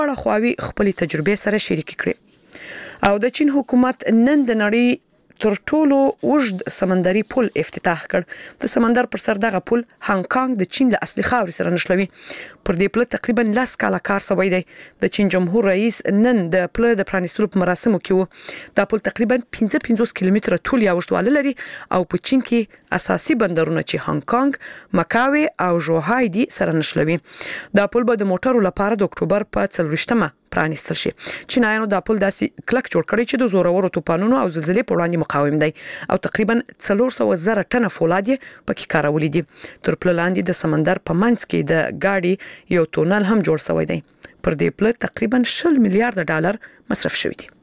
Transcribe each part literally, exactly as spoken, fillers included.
دواړه خواوې خپلې تجربې سره شریک کړي او د چین حکومت نن د نړۍ تر ټولو اوږد سمندري پل افتتاح کړ. د سمندر پر سر دغه پل هانګ کانګ د چین له اصلي خاورې سره نښلوي. پر دې پل تقریبا لس کاله کار شوی دی. د چین جمهور رئیس نن د پل د پرانیستلو په مراسمو کې و. دا پل تقریبا پنځه پنځوس کیلومتره طول یا اوږدوالی لري او په چین کې اساسي بندرونه چې هانګ کانګ، مکاوي او ژوهای دي سره نښلوي. دا پل به د موټرو لپاره د اکتوبر په څلورویشتمه پرانیستل شي. چینایانو دا پل داسې کلک جوړ کړی چې د زورورو طوفانونو او زلزلې په وړاندې مقاوم دی او تقریبا څلور سوه زره ټنه فولاد یې پکې کارولي دي. تر پل لاندې د سمندر په منځ کې د ګاډي یو تونل هم جوړ شوی دی. پر دې پل تقریبا شل میلیارډ ډالر مصرف شوی دي.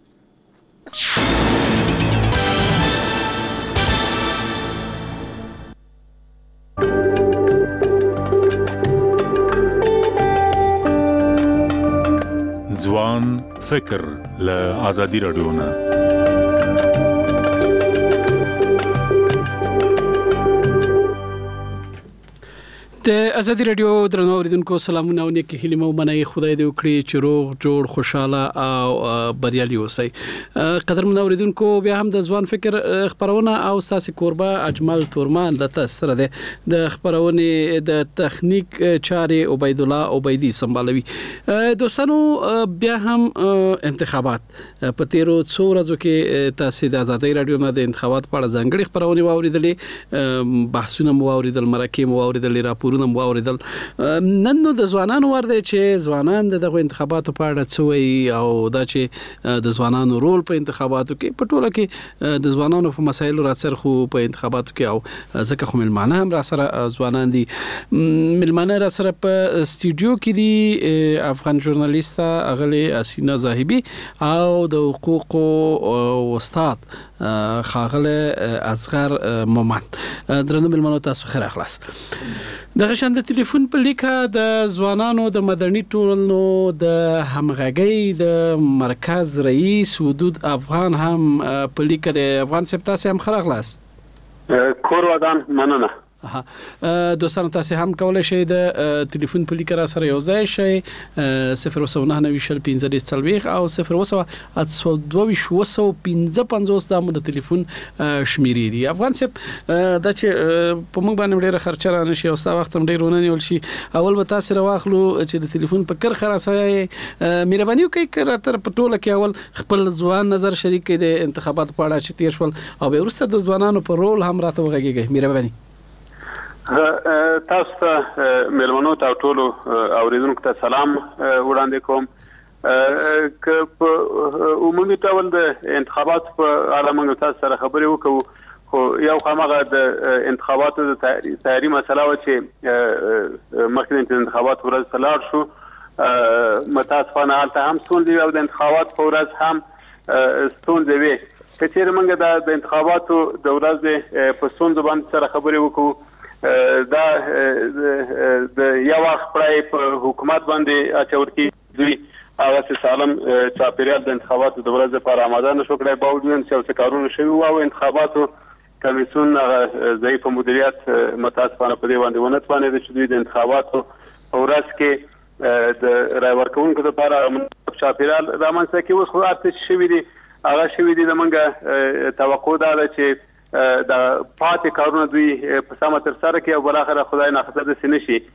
ځوان فکر له آزادي رادیو نه. د ازادي رادیو درنو اوریدونکو سلامونه او نیکی هیله مو منئ. خدای دې وکړي چې روغ جوړ خوشاله او بریالي اوسئ. قدرمن اوریدونکو بیا هم د ځوان فکر خبرونه او ساسي کوربه اجمل تورمان د تاسو سره د خبرونه د تخنیک چارې عبید الله عبیدی سمبالوي. دوستانو بیا هم انتخابات په تیرو څو ورځو کې تاسو د ازادي رادیو نه د انتخابات په اړه ځانګړي خبرونه واوریدلې، بحثونه مو واوریدل، مرکې مو واوریدل، راپور نن واوریدل. نن نو د ځوانانو ور دي چې ځوانان دغه انتخاباتو په اړه څه وایي او دا چې د ځوانانو رول په انتخاباتو کې په ټوله کې د ځوانانو په مسایلو راڅرخو په انتخاباتو کې او ځکه خو ملمانه هم را سره ځوانان دي. ملمانه را سره په استودیو کې دي افغان ژورنالیست اغلی اسینا زاهبی او د حقوق او استاد خاغله اصغر مومند. درنو ملمنو تاسو خیر اخلاص. دغه شان د ټلیفون په لیکه د ځوانانو د مدني ټولنو د همغږي د مرکز رئیس حدود افغان هم په لیکه د افغان سپتاسي هم خیر اخلاص. کور ودان مننه. دوستانو تاسو هم کولای شئ د ټلیفون په لیکه را سره یو ځای شئ. صفر وسو نه نوي شل پنځه څلويخ او صفر وسو اتسو دوه وسو پنځه پنځوس د مو د ټلیفون شمیرې دي. افغان سپ د چې په موږ باندې ډیره خرچه را نشي او ستا وخت هم ډیر ونه نیول شي. اول به تاسو راواخلو چې د ټلیفون په کر خلاصه مهرباني وکړئ کړه تر پټوله کې اول خپل ځوان نظر شریک کړئ د انتخابات په اړه چې تیر شول او به ورسره د ځوانانو په رول هم راته وغږیږئ. مهرباني. تاسو ته مېلمنو ته ټولو اوریدونکو ته سلام وړاندې کوم. که په عمومي ډول د انتخاباتو په اړه موږ تاسو سره خبرې وکړو خو یو خامغه د انتخاباتو د تیاری مسله و چې مخکې د انتخاباتو ورځ ته لاړ شو. متاسفانه هلته هم ستونزې او د انتخاباتو په ورځ هم ستونزې وې. که چېرې موږ د انتخاباتو د ورځې په ستونزو باندې سره خبرې وکړو دا د یو وخت پرای په حکومت باندې اچول کې دوی هغه سالم چاپیریال د انتخاباتو د ورځې لپاره آماده نشو کړی. باوجود چې څه کارونه شوي او انتخاباتو کمیسیون ضعیف مدیریت متاسفانه په دې باندې ونه توانېد چې دوی د انتخاباتو په ورځ کې د رای ورکوونکو لپاره مناسب چاپیریال رامنځته کړي. اوس خو هر څه شوي دي هغه شوي دي. زموږ توقع دا ده چې د پاتې کارونه دوی په سمه ترسره کړي او بالاخره خدای ناخسته داسې نه شي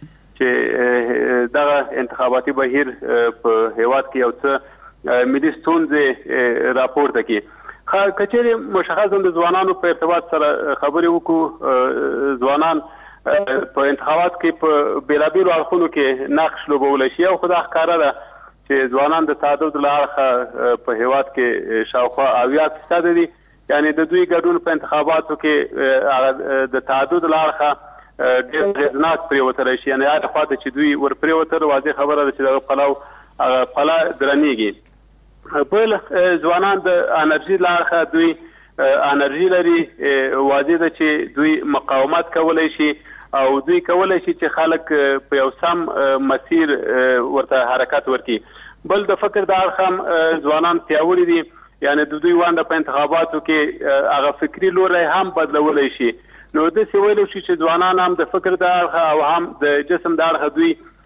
چې دغه انتخاباتي بهیر په هیواد کې یو څه ملي ستونزې راپورته کړي. که چېرې مشخصا د ځوانانو په ارتباط سره خبرې وکړو، ځوانان په انتخابات کې په بېلابېلو اړخونو کې نقش لوبولی شي او خو دا ښکاره ده چې ځوانان د تعدد له اړخه په هیواد کې شاوخوا اویا فیصده دي. یعنی د دوی ګډون په انتخاباتو کې د تعدد له اړخه ډېر اغېزناک پرېوتلی شي. یعنې هره خوا ته چې دوی ور پرېوتل واضح خبره ده چې دغه پلو هغه پله درنېږي. بل ځوانان د انرژي له اړخه دوی انرژي لري. واضح ده چې دوی مقاومت کولی شي او دوی کولی شي چې خلک په یو سم مسیر ورته حرکت ورکړي. بل د فکر د اړخه هم ځوانان پیاوړي دي. یعنی د دوی وانده په انتخاباتو کې هغه فکری لوری هم بدلولی شي. نو داسې ویلی شي چې ځوانان هم د فکر د اړخه او هم د جسم د اړخه دوی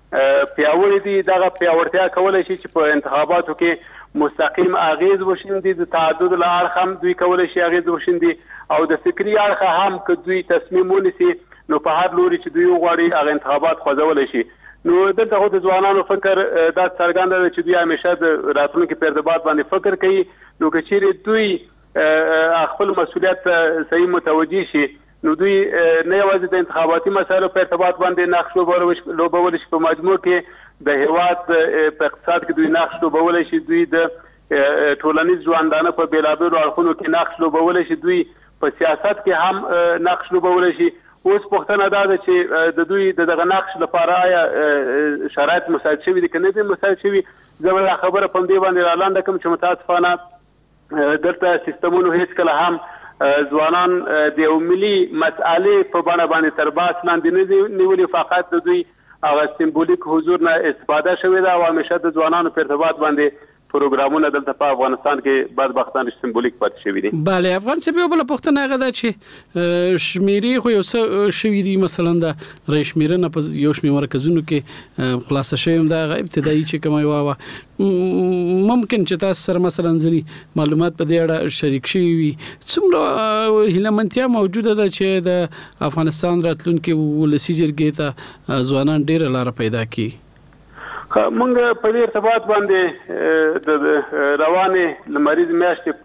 پیاوړي دي دغه پیاوړتیا کولای شي چې په انتخاباتو کې مستقیم اغیز وشیندي د تعدد له اړخ هم دوی کولای شي اغیز وشیندي او د فکری اړخ هم که دوی تصمیم ونیسي نو په هر لوري چې دوی وغواړي هغه انتخابات خوځولی شي. نو دلته خو د ځوانانو فکر دا څرګنده ده چې دوی همیشه د راتلونکي په ارتباط باندې فکر کوي. نو که چیرې دوی خپل مسؤلیت صحیح متوجه شي نو دوی نه یوازې د انتخاباتي مسایلو په ارتباط باندې نقش لوبولی شي، په مجموع کې د هیواد په اقتصاد کې دوی نقش لوبولی شي، دوی د ټولنیز ژوندانه په بېلابېلو اړخونو کې نقش لوبولی شي، دوی په سیاست کې هم نقش لوبولی شي. اوس پوښتنه دا ده چې د دوی د دغه نقش لپاره آیا شرایط مساعد شوي دي که نه دي مساعد شوي. زه به دا خبره په همدې باندې رالنډه کړم چې متاسفانه دلته سیستمونو هېڅکله هم ځوانان د یو ملي مسئلې په بڼه باندې تر بحث لاندې نه دي نیولي، فقط د دوی هغه سمبولیک حضور نه استفاده شوې ده او همیشه د ځوانانو په ارتباط باندې پروګرامونه دلته په افغانستان کې بدبختانه سمبولیک پاتې شوي دي. بله، افغان صاحب یو بله پوښتنه هغه ده چې شمیرې خو یو څه شوي دي، مثلا د رای شمیرنه په یو شمېر مرکزونو کې خلاصه شوې هم ده، هغه ابتدایي چې کومه یوه وه ممکن چې تاسو سره مثلا ځینې معلومات په دې اړه شریک شوي وي. څومره هیلهمنتیا موجوده ده چې د افغانستان راتلونکي ولسي جرګې ته ځوانان ډېره لاره پیدا کړي؟ مونږ په دې ارتباط باندې د روانې لمریز میاشتې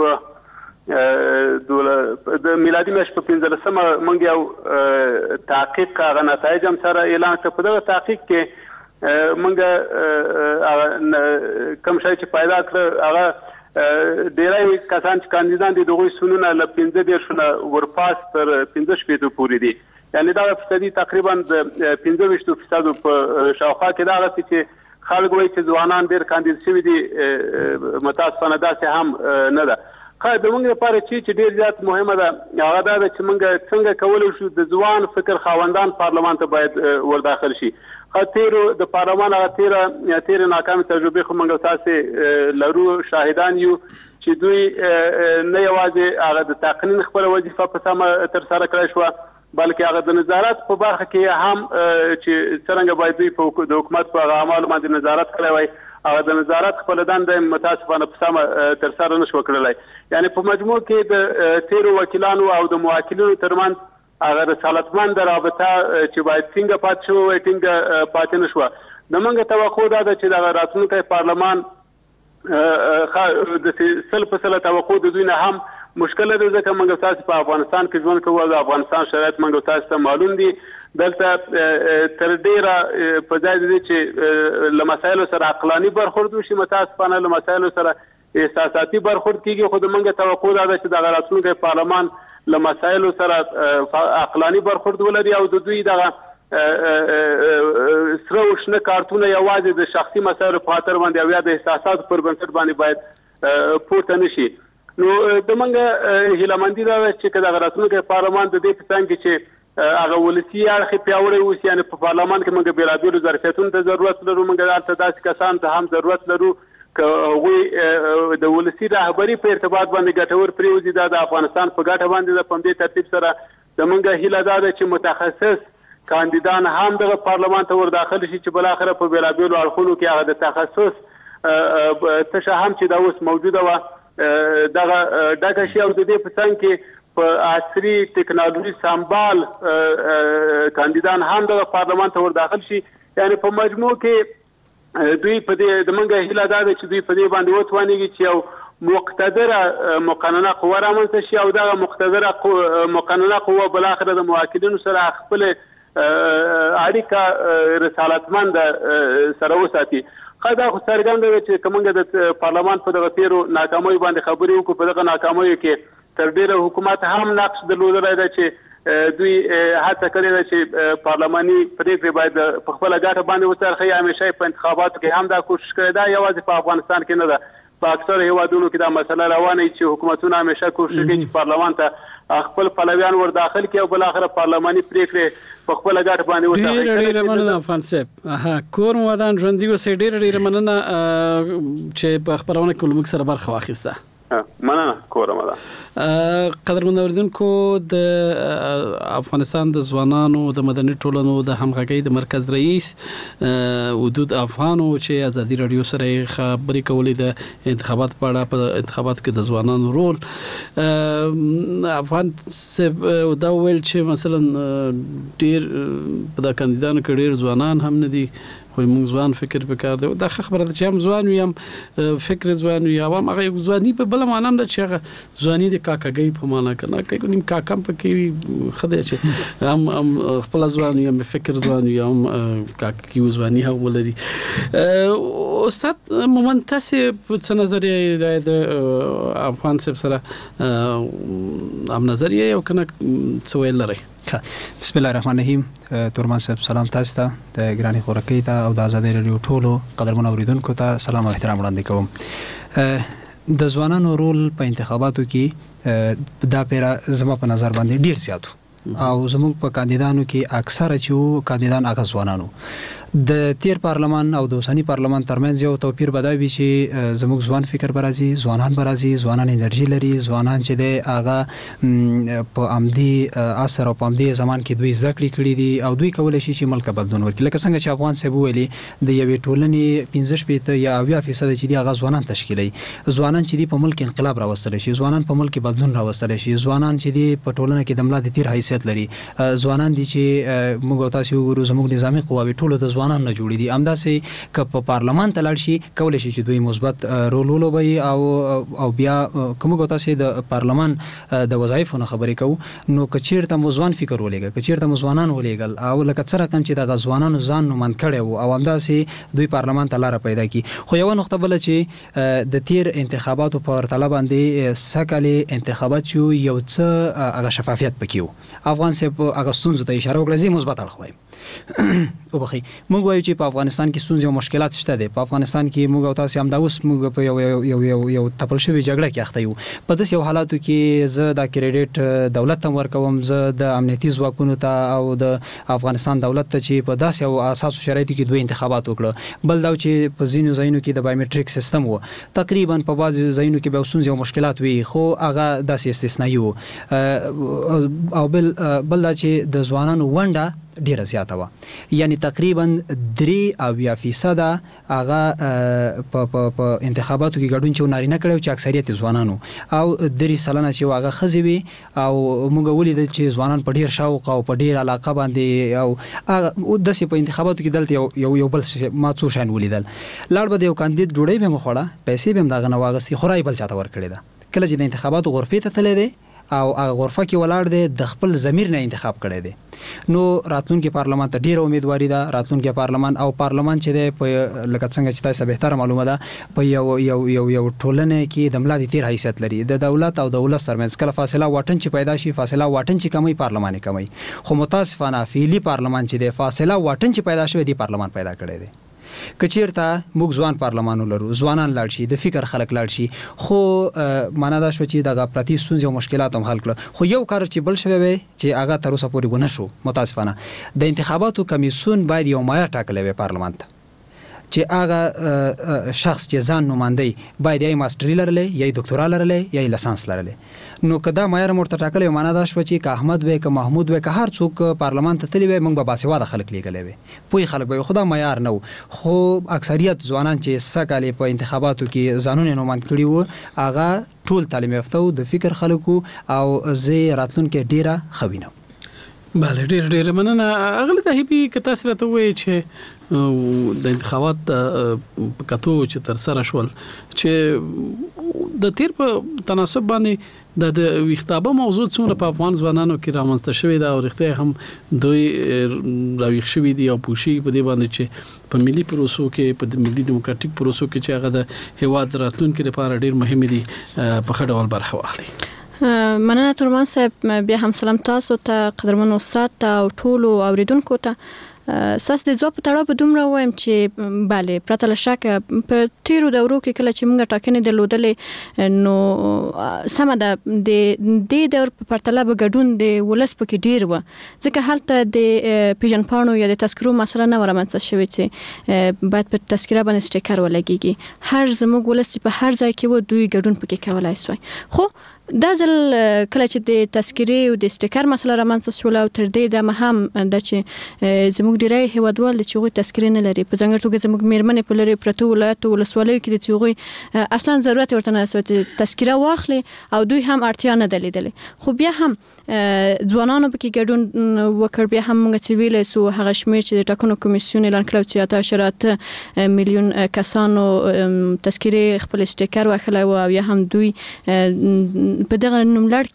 په د میلادي میاشت په پنځلسمه مونږ یو تحقیق هغه نتایج هم سره اعلان کړ. په دغه تحقیق کې مونږ کوم شی چې پیدا کړ هغه ډیری کسان چې کاندیدان دي دغوی سنونه له پنځه دېرشو نه ورپاس تر پنځه شپېتو پورې دي، یعنې دغه فیصدي تقریبا د پنځه ویشتو فیصدو په شاوخوا کې دغسې چې خلک وایي چې ځوانان ډېر کاندید شوي دي، متاسفانه داسې هم نه ده. د موږ لپاره چې چې ډېر زیات مهمه ده هغه دا ده چې موږ څنګه کولی شو د ځوان فکر خاوندان پارلمان ته باید ورداخل شي. تیرو د پارلمان هغه تیره تیرې ناکامې تجربې خو موږ تاسې لرو، شاهدان یو چې دوی نه یوازې هغه د تقنین خپله وظیفه په سمه ترسره کړی شوه بلکې هغه د نظارت په برخه کې هم چې څرنګه باید دوی په د حکومت په هغه اعمالو باندې نظارت کړی وای هغه د نظارت خپله دنده متاسفانه په سمه ترسره نه شوه کړلی. یعنې په مجموع کې د تیرو وکیلانو او د موکلینو ترمنځ هغه رسالتمند رابطه چې باید ټینګه پاتې شوه وای ټینګه پاتې نه شوه. د موږ توقع دا ده چې دغه راتلونکی پارلمان د سل په سله توقع د دوی نه هم مشکله ده، ځکه موږ تاسو په افغانستان کې ژوند کوو، د افغانستان شرایط موږ تاسو ته معلوم دي. دلته تر ډیره په ځای دي چې له مسایلو سره عقلاني برخورد وشي، متاسفانه له مسایلو سره احساساتي برخورد کیږي. خو د موږ توقع دا ده چې دغه راتلونکی پارلمان له مسایلو سره عقلاني برخورد ولري او د دوی دغه سره او شنه کارتونه یوازې د شخصي مسایلو په خاطر باندې او یا د احساساتو پر بنسټ باندې باید پورته نه شي. نو د موږ هیلهمندي دا ده چې که دغه راتلونکی پارلمان د دې په څنګ کې چې هغه ولسي اړخ پیاوړی اوسي، یعنې په پارلمان کې موږ بېلابېلو ظرفیتونو ته ضرورت لرو، موږ هلته داسې کسانو ته هم ضرورت لرو که هغوی د ولسي رهبري په ارتباط باندې ګټور پرېوځي. دا د افغانستان په ګټه باندې ده. په همدې ترتیب سره د موږ هیله دا ده چې متخصص کاندیدان هم دغه پارلمان ته ورداخل شي چې بالاخره په بېلابېلو اړخونو کې هغه د تخصص تشه هم چې دا اوس موجوده وه دغه ډکه شي او د دې په څنګ کې په عصري ټکنالوژي سمبال کاندیدان هم دغه پارلمان ته ورداخل شي. یعنې په مجموع کې دوی په دې د موږ هیله دا ده چې دوی په دې باندې وتوانېږي چې یو مقتدره مقننه قوه رامنځته شي او دغه مقتدره مقننه قوه بالاخره د موکلینو سره خپل اړیکه رسالتمند سره وساتي. دا خو څرګنده ده چې که موږ د پارلمان په دغه تیرو ناکامیو باندې خبرې وکړو، په دغه ناکامیو کې تر ډېره حکومت هم نقش درلودلی ده چې دوی هڅه کړې ده چې پارلماني پرېکړې باید په خپله ګټه باندې وڅرخوي. همیشه په انتخاباتو کې هم دا کوشش کړې ده، یوازې په افغانستان کې نه ده، په اکثرو هیوادونو کې دا مسله روانه وي چې حکومتونه همیشه کوشش کوي چې پارلمان ته خپل پلویان ورداخل کړي او بالاخره پارلماني پرېکړې په خپله ګټه باندې وڅرخوي. ډېره ډېره مننه افغان صاحب. کور مو ودان ژوندي اوسئ. ډېره ډېره مننه چې په خپرونه کې له موږ سره برخه واخیسته. مننه کورم ده. قدرمن اوریدونکو د افغانستان د ځوانانو د مدني ټولنو د همغږۍ د مرکز رئیس ودود افغانو چې ازادي رادیو سره خبرې کولې د انتخابات په اړه په انتخابات کې د ځوانانو رول افغان څه دا ویل چې مثلا ډیر په د کاندیدانو کې ډیر ځوانان هم نه دي خو موږ ځوان فکر وکړ دا د خبره چې هم ځوان وي هم فکر ځوان وي او هغه ځواني په بل معنا هم د چې هغه ځواني د کاکاګي په معنا کنه کوي نیم کاکم په کې خدای چې هم خپل ځوان وي هم فکر ځوان وي هم کاکي ځواني هم ولري. استاد مومن تاسو په نظریه د افغان سب سره هم نظریه یو کنه څه ویل لري؟ بسم الله الرحمن الرحیم. تورمان صاحب سلام تاسو ته د ګرانی خورکی ته او د آزادۍ رادیو ټولو قدرمن اوریدونکو ته سلام او احترام وړاندې کوم. د ځوانانو رول په انتخاباتو کې دا پیرا زما په نظر باندې ډیر زیاتو او زموږ په کاندیدانو کې اکثره چې کاندیدان هغه ځوانانو د تیر پارلمان او د اوسنی پارلمان ترمنځ یو توپیر بداوي چې زموږ ځوان فکر برازي ځوانان برازي ځوانان انرژي لري ځوانان چې د هغه په عمدي اثر او په عمدي زمان کې دوی ذکر کړی دي او دوی کولای شي چې ملک بدلون ورکړي لکه څنګه چې افغان صاحب ویلي د یوې ټولنې پنځه شپږ یا اویا فیصد چې دی هغه ځوانان تشکیلي ځوانان چې دی په ملک انقلاب راوستل شي ځوانان په ملک بدلون راوستل شي ځوانان چې دی په ټولنه کې د ملا د تیر حیثیت لري ځوانان دي چې موږ تاسو وګورو زموږ نظامی قواوی ټولو د ځوانان نه جوړي دي همداسې ک په پارلمان ته لاړ شي کولای شي چې دوی مثبت رول ولوبي او او بیا کومه تاسو د پارلمان د وظایفو نه خبرې کوو نو کچیرته مزوان فکر ولېګا کچیرته مزوانان ولېګل او لکه څنګه کم چې د غزوانانو ځان نو من کړي او همداسې دوی پارلمان ته لار پیدا کی خو یو نقطه بل چې د تیر انتخاباتو په ورتله باندې سکهاله انتخابات یو څه هغه شفافیت پکيو افغان صاحب هغه ستونزو ته اشاره وکړه زی مثبت اړخ وایم او بخي موږ وایو چې په افغانستان کې ستونزې او مشکلات شته دي په افغانستان کې موږ او تاسو هم دا اوس موږ په یو یو یو یو تپل شوی جګړه کې اخته یو په داسې یو حالاتو کې زه د کریډټ دولت ته ورکوم زه د امنیتي ځواکونو ته او د افغانستان دولت ته چې په داسې او اساسو شرایطو کې دوی انتخابات وکړه بل دا چې په ځینو ځایونو کې د بایومټریک سیستم وو تقریبا په بعض ځایونو کې به ستونزې او مشکلات وي خو هغه داسې استثنایی وو او بل بل دا چې د ځوانانو ونډه ډیره زیاته و یعنی تقریبا درې اویا فیصد هغه په په انتخاباتو کې ګډون چې نارینه کړو چې اکثریت ځوانانو او درې سلنه چې هغه خزوي او موږ ولیدل چې ځوانان په ډیر شوق او په ډیر علاقه باندې او د سي په انتخاباتو کې دلته یو یو بل ما څو شان ولیدل لاړ به یو کاندید ډوړې به مخوړه پیسې به دغه نواغستي خورای بل چاته ور کړی دا کله چې د انتخاباتو غرفه ته تللی دی او هغه غرفه کې ولاړ دی د خپل ضمیر نه انتخاب کړی دی نو راتلونکي پارلمان ته ډیره امیدواري ده راتلونکي پارلمان او پارلمان چې دی په لکه څنګه چې تاسو به تر معلومه ده په یو یو یو یو ټولنه کې د ملا د تیر حیثیت لري د دولت او د ولس ترمنځ کله فاصله واټن چې پیدا شي فاصله واټن چې کمی پارلمان کمی خو متاسفانه فعلی پارلمان چې دی فاصله واټن چې پیدا شوی دی پارلمان پیدا کړی دی کچیرته موږ ځوان پارلمانو لرو ځوانان لاړ شي د فکر خلک لاړ شي خو معنا دا شو چې دغه پرتی ستونزې او مشکلات هم حل کړه خو یو کار چې بل شوی وي چې هغه تر اوسه پورې ونه شو متاسفانه د انتخاباتو کمیسیون باید یو معیار ټاکلی وي پارلمان ته چې هغه شخص چې ځان نوماندی باید یې ماستری لرلی یا ډاکټورا لرلی یا لایسنس لرلی نو کدا معیار مرته ټاکلی معنا دا شو چې که احمد وای که محمود وای که هر څوک پارلمان ته تللی وای موږ به باسواده خلک لیږلی وي پوی خلک به خدا معیار نه خو اکثریت ځوانان چې سکهاله په انتخاباتو کې ځانونه نوماند کړي وو هغه ټول تعلیم یافته د فکر خلکو او زه راتلونکي ډیره خوینم بله ډیر ډیر مننه اغله ته هی کتا سره ته وای چې د انتخابات په کتو چې تر سره شول چې د تیر په تناسب باندې د ویختابه موضوع څومره په افغان ځوانانو کې رامنځته شوې ده او رښتیا هم دوی راویښ شوي دي او پوښي په دې باندې چې په ملي پروسو کې په ملي دیموکراتیک پروسو کې چې هغه د هیواد راتلونکي لپاره ډیر مهم دي په خړ ډول برخه واخلي. مننه تورمان صاحب بیا هم سلام تاسو ته قدرمن استاد ته او ټولو اوریدونکو ته ساس د ځواب په تړاو په دومره وایم چې bale پرته له شکه په تیرو دورو کې کله چې موږ ټاکنې درلودلې نو سم ده د دې دور په پرتله به ګډون د ولس پکې ډیر و ځکه هلته د پیژنپاڼو یا د تذکرو مسله نه ورمنځته شوې چې باید په تذکره باندې سټیکر ولګیږي هر زموږ ولس په هر ځای کې و دوی ګډون پکې کولای شوی خو دا ځل کله چې د تذکرې او د سټیکر مسله رامنځته شول او تر دې د مهم د چې زموږ ډیری هیوادوال چې هغوی تذکرې نه لري په ځانګړې توګه زموږ میرمنې په لري پرته ولایتو ولسوالیو کې چې هغوی اصلا ضرورت ورته نه چې تذکره واخلي او دوی هم اړتیا نه درلودلې خو بیا هم ځوانانو پکې ګډون وکړ بیا هم موږ چې ویلی سو هغه شمېر چې د ټاکنو کمیسیون اعلان کړی چې اته اعشاریه اته میلیون کسانو تذکرې خپل سټیکر واخلی و او یا هم دوی په دغه نوملړ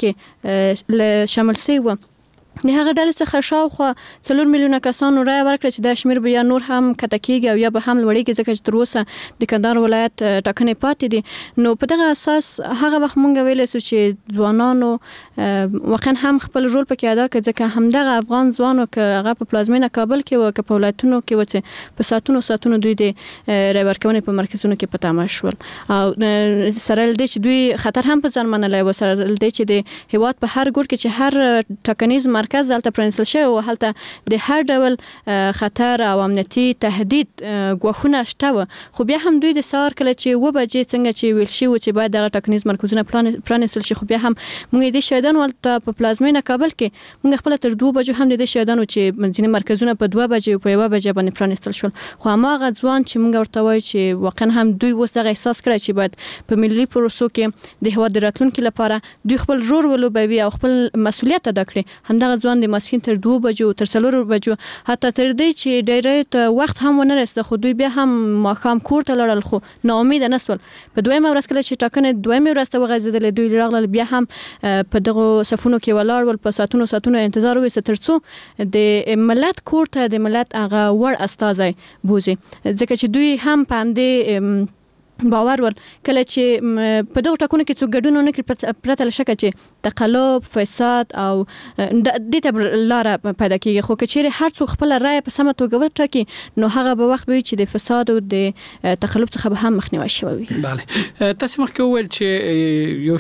کې شامل شوي وو د هغه ډلې څخه شاوخوا څلور میلیونه کسانو رایه ورکړه چې دا شمېر به یا نور هم کته کېږي او یا به هم لوړېږي ځکه چې تر اوسه د کندهار ولایت ټاکنې پاتې دي نو په دغه اساس هغه وخت مونږ ویلی سو چې ځوانانو واقعا هم خپل رول پکې ادا کړ ځکه همدغه افغان ځوانو که هغه په پلازمینه کابل کې و که په ولایتونو کې و چې په ساعتونو ساعتونو دوی د رایه ورکونې په مرکزونو کې په تمه شول او سره له دې چې دوی خطر هم په ځان منلی و سره له دې چې د هېواد په هر ګوټ کې چې هر ټاکنیز مرکز هلته پرانیستل شوی او هلته د هر ډول خطر او امنیتي تهدید ګواښونه شته وه خو بیا هم دوی د سهار کله چې اوه بجې څنګه چې ویل شوي چې باید دغه ټاکنیز مرکزونه پرانیستل شي خو بیا هم موږ دې شهیدانو هلته په پلازمینه کابل کې موږ خپله تر دوو بجو هم د دې شهیدانو چې ځینې مرکزونه په دوه بجې او په یوه بجې باندې پرانیستل شول خو هماغه ځوان چې موږ ورته وایو چې واقعا هم دوی اوس دغه احساس کړی چې باید په ملي پروسو کې د هېواد د راتلونکي لپاره دوی خپل رول ولوبوي او خپل مسؤلیت ادا کړي همدغه ځوان د ماسپښین تر دوه بجو تر څلورو بجو حتی تر دې چې ډیری ته وخت هم ونه رسېده خو دوی بیا هم ماښام کور ته لاړل خو ناامیده نه سول په دویمه ورځ کله چې ټاکنې دویمې ورځ ته وغځېدلې دوی راغلل بیا هم په دغو صفونو کې ولاړ ول په ساعتونو ساعتونو انتظار وویسته تر څو د ملت کور ته د ملت هغه وړ استازی بوځي ځکه چې دوی هم په همدې باور ول کله چې په دغه ټاکنو کې څوک ګډون ونه کړي پرته له شکه چې تقلب فساد او دې ته لاره پیدا کېږي خو که چیرې هر څوک خپله رایه په سمه توګه وټاکي نو هغه به وخت به وي چې د فساد او د تقلب څخه به هم مخنیوی شوی وي بله تاسو مخکې وویل چې یو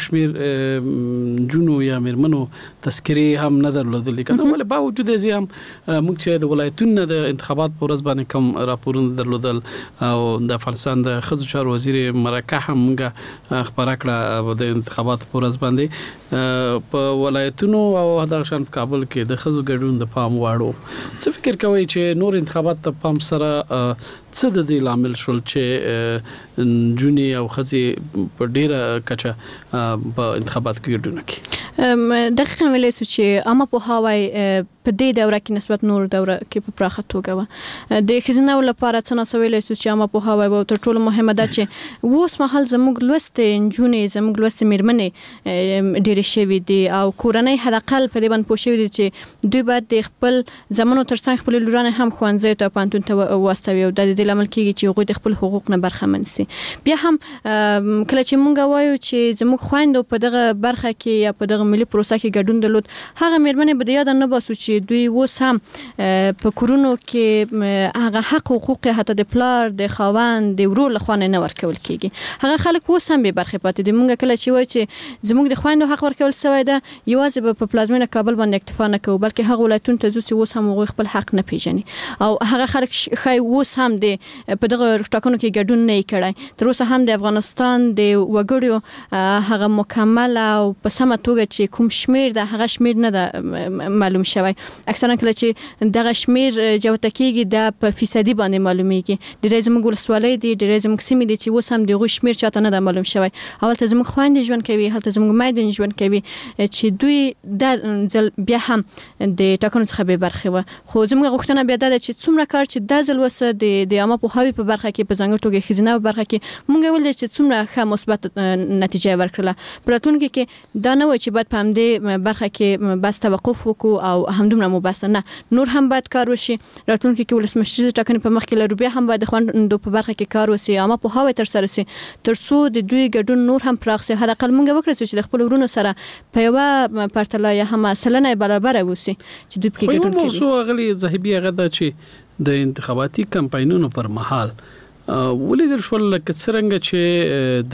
شمېر جونو یا میرمنو تذکرې هم نه درلودلې که نه ولې باوجود یې هم موږ چې د ولایتونو د انتخابات په ورځ باندې کوم راپورونه درلودل او د افغانستان د ښځو چارو وزیر مرکه هم موږ خبره کړه د انتخاباتو په ورځ باندې په ولایتونو او دغه شان په کابل کې د ښځو ګډون د پام واړو څه فکر کوئ چې نور انتخابات ته پام سره څه د دې لامل شول چې نجونې او ښځې په ډیره کچه په انتخابات کې ګډون کوي دقیقاً ویلی سو چې عامه پوهاوی په دې دوره کې نسبت نور دوره کې په پراخه توګه وه د ښځینه‌و لپاره څه ناڅه ویلی سو چې عامه پوهاوی به تر ټولو مهمه ده چې اوس مهال زموږ لوستې نجونې زموږ لوستې میرمنې ډېرې شوي دي او کورنۍ حداقل په دې باندې پوه شوي دي چې دوی باید د خپل زامنو ترڅنګ خپلې لورانې هم ښوونځیو ته پوهنتون ته واستوي او دا د دې لامل کېږي چې هغوی د خپل حقوق نه برخمن سي بیا هم کله چې موږ وایو چې زموږ خویندو په دغه برخه کې یا په دغه ملي پروسه کې ګډون درلود هغه میرمنې به د یاده نه باسو چې دوی اوس هم په کورونو کې هغه حق حقوق حتی د پلار د خاوند د ورور لخوا نه ورکول کېږي هغه خلک اوس هم بې برخې پاتې دي موږ کله چې وایو چې زموږ د خویندو حق ورکول سوی ده یوازې به په پلازمینه کابل باندې اکتفا نه کوو بلکې هغه ولایتونو ته ځو چې اوس هم هغوی خپل حق نه پیژني او هغه خلک ښایي اوس هم د په دغه ټاکنو کې ګډون نه یې کړی تر اوسه هم د افغانستان د وګړو هغه مکمل او په سمه توګه چې کوم شمېر ده هغه شمېر نه ده معلوم شوی اکثرا کله چې دغه شمېر جوته کېږي دا په فیصدي باندې معلومیږي ډېری زموږ ولسوالۍ دي ډېری زموږ سیمې دي چې اوس هم د هغوی شمېر چاته نه ده معلوم شوی او هلته زموږ خویندې ژوند کوي هلته زموږ میندې ژوند کوي چې دوی دا ځل بیا هم د ټاکنو څخه بې برخې وه خو زموږ غوښتنه بیا دا ده چې څومره کار چې دا ځل وسه د د عامه پوهاوي په برخه کې په ځانګړي توګه خزینه په برخه کې مونږ ول چې څومره ښه مثبت نتیجه ورکړه پراتونکو کې دا نه و چې باید په همدې برخه کې بس توقف وکړو او همدومره مو بس نه نور هم باید کار وشي راتلونکي کې ولسمشر ټاکنې په مخ کې لرو بیا هم باید خوندو په برخه کې کار وشي عامه پوهاوي تر سره سي ترڅو د دوی ګډون نور هم پراخ سي هدا قل مونږ وکړو چې خپل ورونو سره په یو پرتله یا هم سلنه برابر وسی چې دوی کې ګډون کوي موضوع غلي زاهبي غدا چې د انتخاباتي کمپاینونو پر مهال ولیدل شو لکه څنګه چې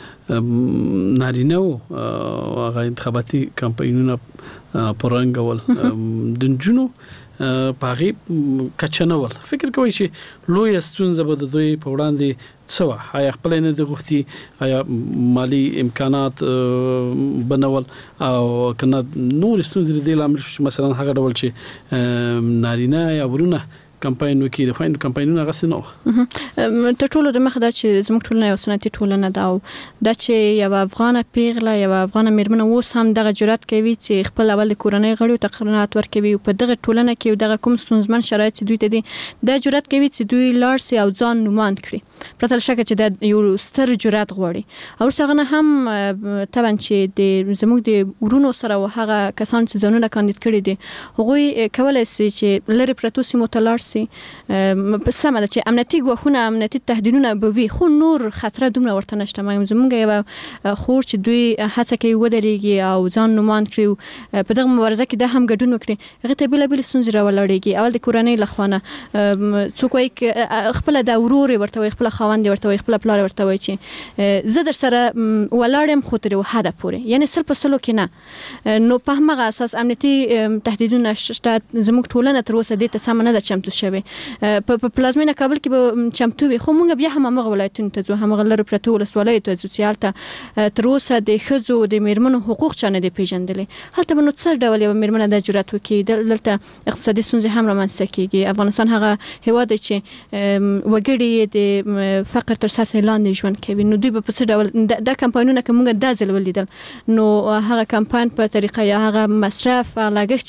د نارینه او هغه انتخاباتي کمپاینونو پرنګول د جنو پاغي کچنول فکر کوي چې لوی ستونزه به د دوی په وړاندې څه آیا خپل نه د غوښتي آیا مالی امکانات بنول او کنه نور ستونزې د لامل مثلا هغه ډول چې نارینه یا ورونه کمپاین وکړي د خويندو کمپاینونه غسنو ته ټولو د مخه دا چې زموږ ټولنه یو سنتي ټولنه ده او دا چې یو افغان پیغله یو افغان میرمن و سم دغه جرأت کوي چې خپل اول کورنۍ غړي تقریرات ورکوي او په دغه ټولنه کې دغه کوم ستونزمن شرایط دوی ته دي دا جرأت کوي چې دوی لاړ سي او ځان نوماند کړي پرته شک چې د یو ستر جرأت غواړي او څنګه هم طبعا چې د زموږ د ورونو سره او هغه کسان چې ځانونه کاندید کړي دي هغوی کولای شي چې لری پروتو سیمو ته لاړ سي په سمه ده چې امنیتي ګواښونه امنیتي تهدیدونه به وي خو نور خطر دومره ورته نشته مې زمونږ یو خور چې دوی هڅه کوي ودرېږي او ځان نوماند کړي په دغه مبارزه کې د هم ګډون وکړي هغه ته بل بل ستونزې راولړېږي اول د کورنۍ لخوانه څوک وایي خپل د ورور ورته وي خپل خاوند ورته وي خپل پلار ورته وي چې زه در سره ولاړم خو تر حد پورې یعنی سل په سلو کې نه نو په هغه اساس امنیتي تهدیدونه شته زموږ ټولنه تر اوسه د تسامه نه چمتو شوی په پلازمینه کابل کې به چمتو وي خو موږ بیا هم هغه ولایتونو ته ځو هم غلره پرته ولسوالۍ ته ځو چې هلته تر اوسه د ښځو د میرمنو حقوق چا نه دي پیژندلې هلته به نو څه ډول یو میرمنه د جرأت وکړي دلته اقتصادي ستونزې هم رامنځته کیږي افغانستان هغه هیواد دی چې وګړي د فقر تر سطحې لاندې ژوند کوي نو دوی به په څه ډول د کمپاینونه که موږ دا ځل ولیدل نو هغه کمپاین په طریقه یا هغه مصرف لګښت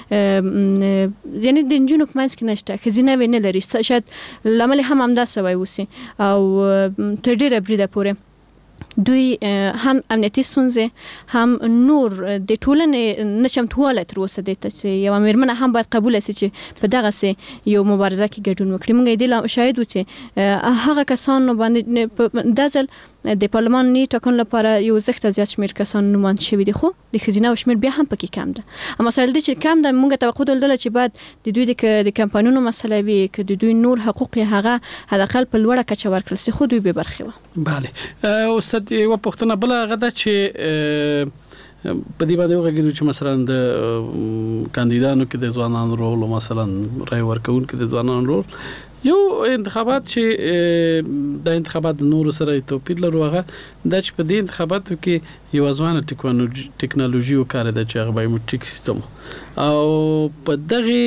چې یعنی د نجونو په منځ کې نشته خزینه وینه لري شاید لامل هم همدا سوی وسی او تر ډیره بریده پورې دوی هم امنیتي ستونزې هم نور د ټولنې نشمتواله تر اوسه د ته یو میرمنه هم باید قبول شي چې په دغه سي یو مبارزه کې ګډون وکړي موږ د شاهد و چې هغه کسان باندې دازل د پارلمان نی ټاکن لپاره یو زښت زیات شمیر کسان نوماند شوی دي خو د خزینه او شمیر بیا هم پکې کم ده اما مسله دي چې کم ده موږ توقع درلوده چې بعد د دوی د کمپاینونو مسله وي چې د دوی نور حقوق هغه حداقل په لوړه کچه ورکړل سي خو دوی به برخه و bale استاد یو پښتنه بل غدا چې په دې باندې وګورئ چې مثلا د کاندیدانو کې د ځوانانو رول مثلا رای ورکون کې د ځوانانو رول یو انتخابات چې د انتخابات نور سره توپیر لري هغه د چې په دې انتخاباتو کې یو ځوانه ټیکنالوژي وکړه د چې هغه بایومټریک سیستم او په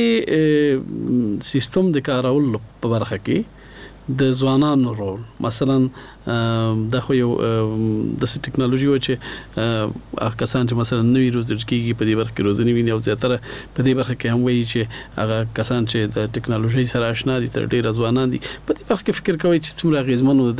دغه سیستم د کارول په برخه کې د ځوانانو رول مثلا د خو یو د ټیکنالوژي و چې هغه کسان چې مثلا نوې روزل کېږي په دې برخه کې روزنی ویني او زیاتره په دې برخه کې هم وایي چې هغه کسان چې د ټیکنالوژي سره آشنا دي تر ډیر ځوانان دي په دې برخه کې فکر کوي چې څومره غیزمنو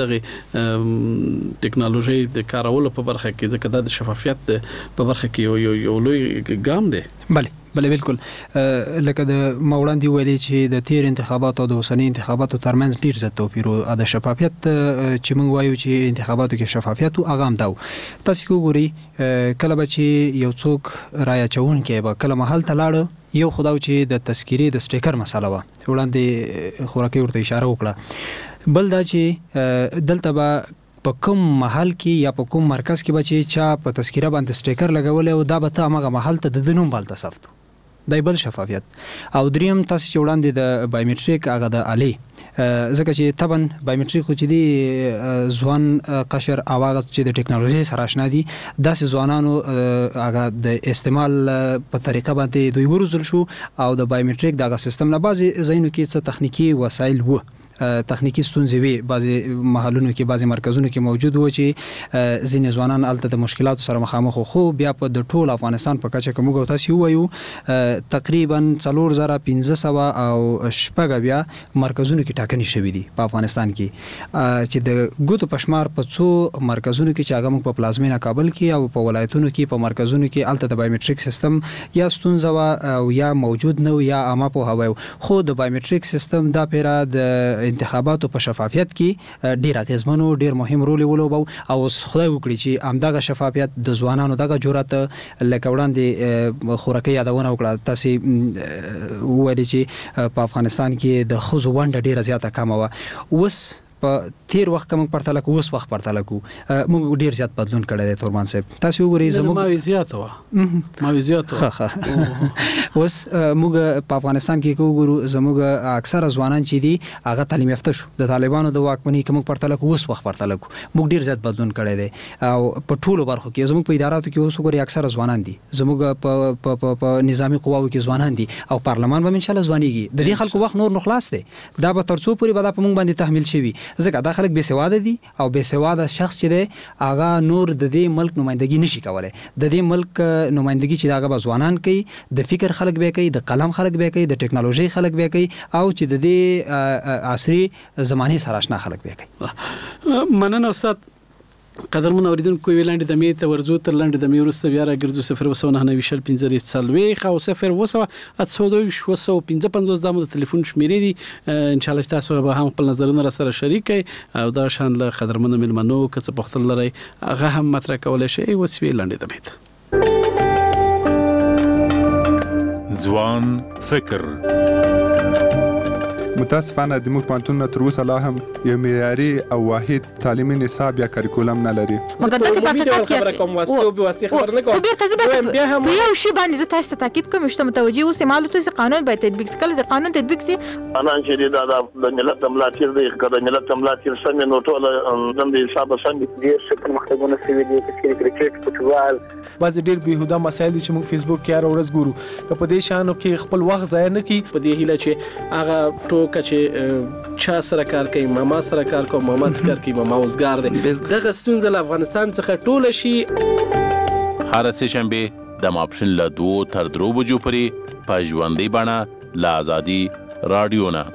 دغه ټیکنالوژي د کارولو په برخه کې ځکه د شفافیت په برخه کې یو یو لوی ګام دی بله بله بالکل لکه د موړاندې ویلي چې د تیر انتخاباتو او د اوسنی انتخاباتو ترمنځ ډیر زیات توپیر او د شفافیت چې موږ وایو چې انتخاباتو کې شفافیت او اغام داو تاسو وګورئ کله به چې یو څوک رای چون کې به کله محل ته لاړ یو خداو چې د تذکيري د سټیکر مسله و وړاندې خورکې ورته اشاره وکړه بل دا چې دلته به په کوم محل کې یا په کوم مرکز کې به چې چا په تذکیره باندې سټیکر لګول او دا به ته هغه محل ته د نوم بالته صفت دای بل شفافیت او دریم تاسو چې وړاندې د بایومټریک هغه د علي ځکه چې طبعا بایومټریک چې دی ځوان قشر اواز چې د ټیکنالوژي سره آشنا دي داسې ځوانانو هغه د استعمال په طریقه باندې دوی ورزل شو او د بایومټریک دغه سیستم نه بازي زینو کې څه تخنیکی وسایل وو تخنیکی ستونزې وي بعضي محلونو کې بعضي مرکزونو کې موجود و چې ځینې ځوانان الته د مشکلاتو سره مخامخ خو بیا په د ټول افغانستان په کچه کوم غو تاسو وایو تقریبا څلور زره پنځه سوه او شپږ بیا مرکزونو کې ټاکنې شوې دي په افغانستان کې چې د ګوتو پشمار په څو مرکزونو کې چې هغه موږ په پلازمینه کابل کې او په ولایتونو کې په مرکزونو کې الته د بایومټریک سیستم یا ستونزه او یا موجود نه یا عامه په هوا خو د بایومټریک سیستم دا پیرا د انتخاباتو په شفافیت کې ډیر اغیزمنو ډیر مهم رول ولوبو او خدای وکړي چې امداغه شفافیت د ځوانانو دغه جرأت لکه وړاندې خورکې یادونه وکړه تاسو وایي چې په افغانستان کې د خزو ونډه ډیره زیاته کمه و اوس په تیر وخت کوم پرتله کو اوس وخت پرتله کو موږ ډیر زیات بدلون کړی دی تورمان صاحب تاسو وګورئ زموږ ما زیات و ما زیات و اوس موږ په افغانستان کې وګورو زموږ اکثره ځوانان چې دي هغه تعلیم یافته شو د طالبانو د واکمنۍ کوم پرتله کو اوس وخت پرتله کو موږ ډیر زیات بدلون کړی دی او په ټولو برخو کې زموږ په اداراتو کې اوس وګورئ اکثره ځوانان دي زموږ په په نظامی قواو کې ځوانان دي او پارلمان به ان شاء الله ځوانيږي د دې خلکو وخت نور نو خلاص دی دا به ترڅو پوری به دا په موږ باندې تحمیل شي ځکه دا خلک بے سواده دي او بے سواده شخص چې دی هغه نور د دې ملک نمائندګي نشي کولای د دې ملک نمائندګي چې هغه ځوانان کوي د فکر خلک به کوي د قلم خلک به کوي د ټکنالوژي خلک به کوي او چې د دې عصري زمانه سره آشنا خلک به کوي مننه استاد قدرمن اوریدونکو ویلاندې د می ته ورزو تر لاندې د می ورسته بیا راګرځو صفر وسو نه نوي شل پنځه څلوي خو صفر وسو اتسودوي وسو پنځه پنځوس د تلیفون شمیرې دي ان شاء الله تاسو به هم خپل نظرونه را سره شریک کړئ او دا شان له قدرمن ملمنو کڅ پختل لري هغه هم مطرح کولای شي وسوي لاندې د میت ځوان فکر متاسفانه د موږ پانتون تر اوسه لا هم یو معیاري او واحد تعلیمي نصاب یا کریکولم نه لري. مګر د دې خبره کوم واسطه او واسطه خبر نه کوم. بیا هم یو شی باندې زه تاسو ته تاکید کوم چې متوجي اوسه معلومات چې قانون باید تطبیق کړي د قانون تطبیق سي انا چې دا د ملت ملاتیر دی کړه ملت ملاتیر سم نو ټول د حساب سم دي چې مختګونه سوي دي چې کرکټ فوتبال بعض ډېر بهوده مسایل چې موږ فیسبوک کې هر ورځ ګورو که په دې شانو کې خپل وخت ضایع نه کړي په دې هیله چې هغه ټوکه چې چا سره کار کوي ماما سره کار کوي ماما سره کار کوي ماما اوسګار دی دغه ستونزه له افغانستان څخه ټول شي هر سه شنبه د ماپشن له دوه تر درو بجو پورې په ژوندۍ بڼه له ازادي رادیو نه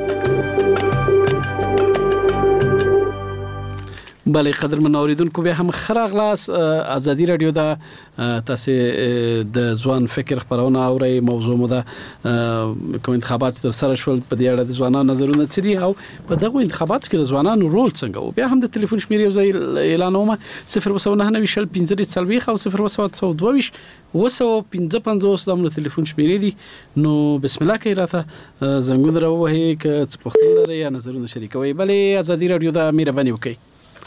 بله قدرمن اوریدونکو به هم خراغلاس ازادي رادیو دا تاسو د ځوان فکر خبرونه اوري موضوع مو ده کوم انتخابات تر سره شول په دې اړه د ځوانانو نظرونه چي او په دغه انتخاباتو کې د ځوانانو رول څنګه او بیا هم د ټلیفون شمیرې یو ځای اعلانومه صفر وسو نه نوي شل پنځه څلوي او صفر وسو دوه وسو پنځه پنځوس د ټلیفون شمیرې دي نو بسم الله کې راته زنګون راوهي ک څه پوښتنه لري یا نظرونه شریکوي بلې ازادي رادیو دا مهرباني وکړئ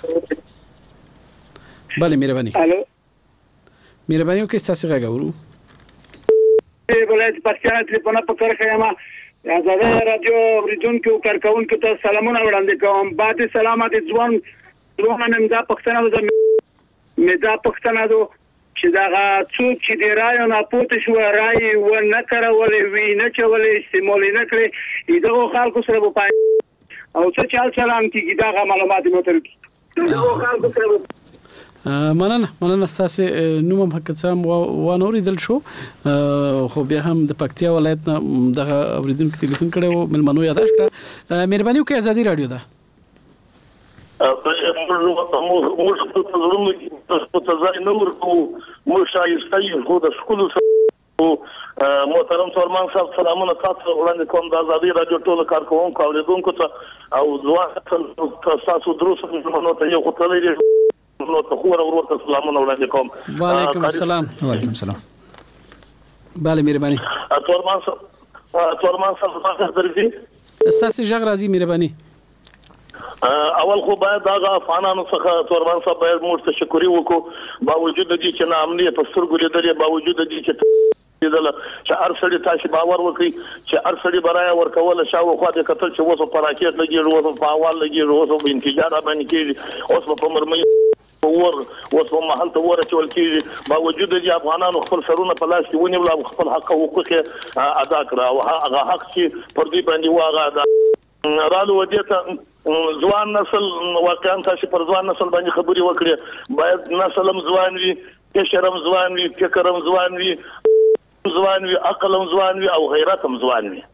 بله مهرباني الو مهرباني وکړئ تاسو غاګورو ای بلای پښتانه ټلیفون په کار خیمه ازادي رادیو اوریدونکو کارکونکو ته سلامونه وړاندې کوم بعد سلامات ځوان ځوان نن دا پښتنه د مدا پښتنه دو چې دا څوک چې دی رايو نه پوت شو راي و نه کړولې وی نه چولې استعمال نه کړې دغه خلکو سره په پای او څه چال چلان کیږي دا معلومات مو تر دغه خلکو سره مننه مننه تاسو نوم هم کڅم و نوري دل شو خو بیا هم د پکتیا ولایت نه دغه اوریدونکو ټلیفون کړو ملمنو یاداش کړه مهرباني وکړئ ازادي رادیو دا موږ په تاسو په تاسو نو ورکو موږ شایسته یو د سکول محترم سلمان صاحب سلامونه تاسو وړاندې کوم د ازادي رادیو ټول کارکونکو او لیدونکو ته او ځوان تاسو دروسه نو ته یو خپلې نو ته خو ورته سلامونه وړاندې کوم وعلیکم السلام وعلیکم السلام bale مهرباني تورمان صاحب تورمان صاحب تاسو درځي تاسو ژغ راځي مهرباني اول خو باید دا افغانانو څخه تورمان صاحب باید موږ ته شکرې وکړو باوجود د دې چې نامنې په سترګو لیدلې باوجود د دې چې دله چې ارسړي تاسو باور وکړي چې ارسړي برای ورکول شاو خو د قتل چې وسو پراکېت لګي وسو په اول لګي وسو په انتجار باندې کې اوس په مرمۍ ور وسو محل ته ورچول کېږي باوجود د افغانانو خپل سرونه په لاس کې ونیول خپل حق او حقوق ادا کړه او هغه حق چې پر دې باندې واغه رالو ودیته ځوان نسل واقعا تاسو پر ځوان نسل باندې خبري وکړي باید نسلم ځوان وي کشرم ځوان وي فکرم ځوان وي ځوان وي عقلم ځوان وي او غیرتم ځوان وي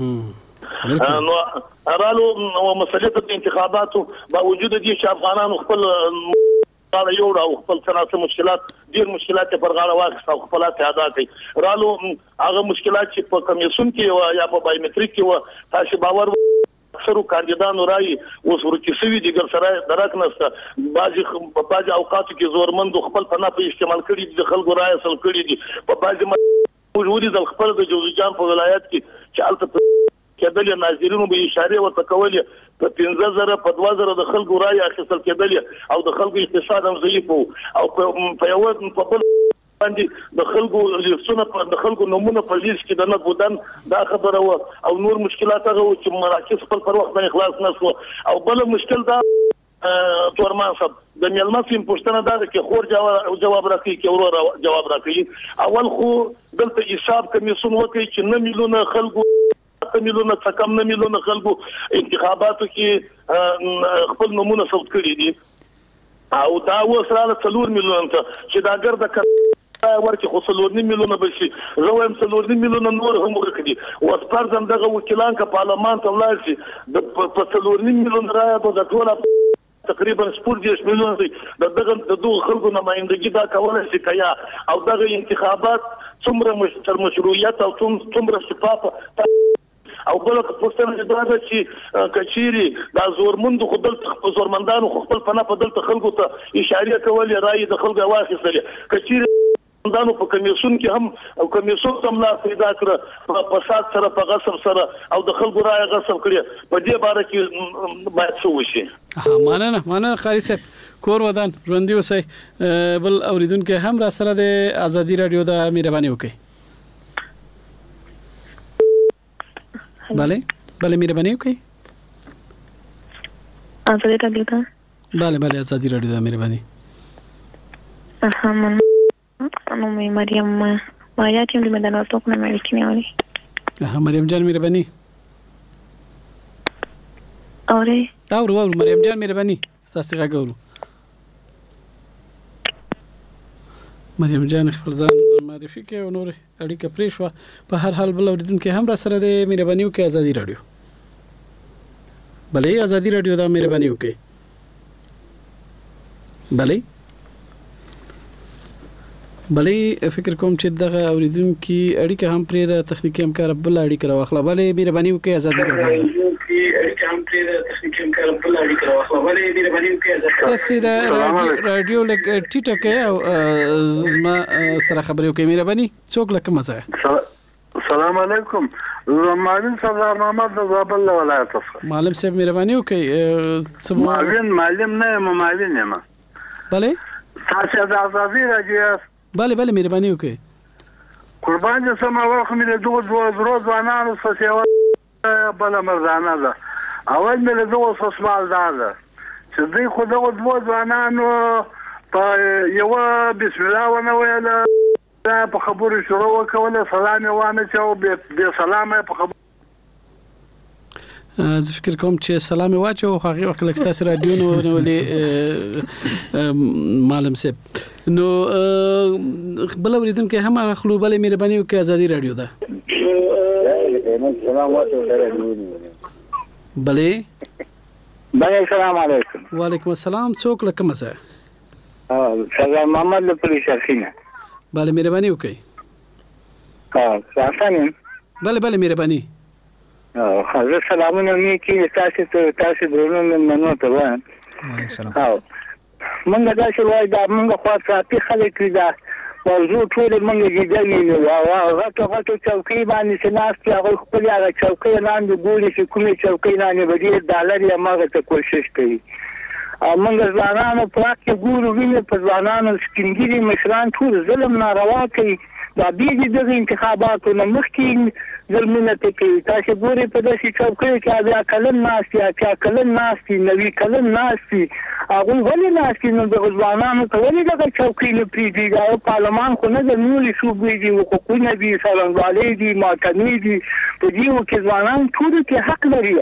نو رالو مسله د انتخاباتو باوجود دي چې افغانانو خپل غاړه یو او خپل څنګه مشکلات ډیر مشکلات پر غاړه واخیست او خپل ادا کړي رالو هغه مشکلات چې په کمیسون کې یا په بایومټریک کې و تاسو باور اکثرو کاندیدانو راي اوس ورته سوي دي ګر سره درک نسته بعضي په بعضي اوقاتو کې زورمند خپل پناه په استعمال کړي دي خلکو راي اصل کړي دي په بعضي وجودي د خپل د جوزجان په ولایت کې چې البته کېدل ناظرینو به اشاره ورته کولې په پنځه زره په دوه زره د خلکو راي اخیستل کېدل او د خلکو اقتصاد هم ضعیف او په یو په بل باندې د خلکو لیستونه د خلکو نمونه په لیست کې د نه بودن دا خبره و او نور مشکلات هغه چې مراکز خپل پر وخت باندې خلاص نشو او بل مشکل دا تورمان صاحب د میلمه سیم پښتنه دا کې خور جواب راکړي کې ورور جواب راکړي اول خو دلته حساب کمیسون وکړي چې نه میلیونه خلکو میلیونه څکم نه میلیونه خلکو انتخاباتو کې خپل نمونه ثبت کړي دي او دا وسره څلور میلیونه چې دا ګرځي ورته خو څلور میلیونه بشي زه وایم څلور میلیونه نور هم ورکړي او سپارځم دغه وکیلان کا پارلمان ته ولاړ شي د په څلور میلیونه راي په د ټول تقریبا سپور دیش میلیونه دي دغه د دوه خلکو نمائندګي دا کولای شي کیا او دغه انتخابات څومره مشتر مشروعیت او څومره شفاف او بل پښتنه دا ده چې کچيري دا زورمند خو دلته زورمندانو خپل پناه په دلته خلکو ته اشاره کولې راي د خلکو واخیستلې کچيري دانو په کمیسون کې هم او کمیسون هم لا پیدا کړ په فساد سره په غصب سره او د خلکو راي غصب کړی په دې باره کې باید څه وشي ها مانه مانه خالي صاحب کور ودان ژوندۍ اوسئ بل اوریدونکو هم را سره د ازادي رادیو د مهرباني وکړي بله بله مهرباني وکړئ ازادي رادیو ته بله بله ازادي رادیو ته مهرباني اها من نو مې مریم ما یا تیم د مدن واسطه نه مې کینې وری اها مریم جان مهرباني اوره اورو اورو مریم جان مهرباني تاسو څنګه ګورو مریم جان خپل ځان معرفي کوي او نور اړیکه پریښه په هر حال بل اوریدونکو هم را سره د مهرباني وکړي ازادي رادیو بلې ازادي رادیو دا مهرباني وکړي بلې بلې فکر کوم چې دغه اوریدونکو اړیکه هم پرې د تخنیکی همکار بل اړیکه راوخله بلې مهرباني وکړي ازادي رادیو اړیکه هم پرې د تخنیکی همکار بل اړیکه راوخله بلې مهرباني وکړي تاسو د رادیو لګ ټیټه کې او زما سره خبرې وکړي مهرباني څوک لکه مزه السلام علیکم معلم سردار محمد د زابل ولایت څخه معلم صاحب مهرباني وکړي معلم معلم نه معلم یم بلې تاسو د ازادي رادیو بله بله مهرباني وکړئ قربان دې سم اول خو مې دوه دوه روز ځوانانو څه سیوا بل مرزانه ده اول مې دوه څه سوال ده چې دوی خو دوه دوه ځوانانو په یو بسم الله ونه ویل په خبرو شروع وکوله سلام یې وانه چې به سلام په خبرو زه فکر کوم چې سلام واچو خو هغه وخت لکه تاسو رادیو نو ولې معلم صاحب نو بل اوریدونکو هم راخلو بل مهرباني وکړئ ازادي رادیو ده سلام واچو بلې بلې السلام علیکم وعلیکم السلام څوک لکه مزه اه سلام محمد له پولیس شرخینه بله مهرباني وکړئ ها څنګه بله بله مهرباني او حضرت سلامونه مې کې تاسو ته تاسو درنو منو ته وایم وعلیکم السلام او مونږ دا چې وای دا مونږ خو ساتي خلک دا موضوع ټول مونږ جدي نه او هغه هغه چوکۍ باندې چې ناس هغه خپل هغه چوکۍ لاندې ګوري چې کومې چوکۍ لاندې بدی ډالر یې ماغه ته کوشش کوي او مونږ ځوانانو په کې ګورو ویني په ځوانانو سکینګری مشران ټول ظلم ناروا کوي دا بیجی دغه انتخاباتو نه مخکې ظلمونه کوي تاسو ګوري په داسې چوکۍ کې بیا کلن ناس یا چې کلن ناس نوی کلن ناس هغه ولې ناس نو د ځوانانو ته ولې دغه چوکۍ نه پریږدي او پارلمان خو نه د نوري صوبې دي حقوقونه دي څنګهوالي دي ماکني دي په دې کې ځوانان ټول کې حق لري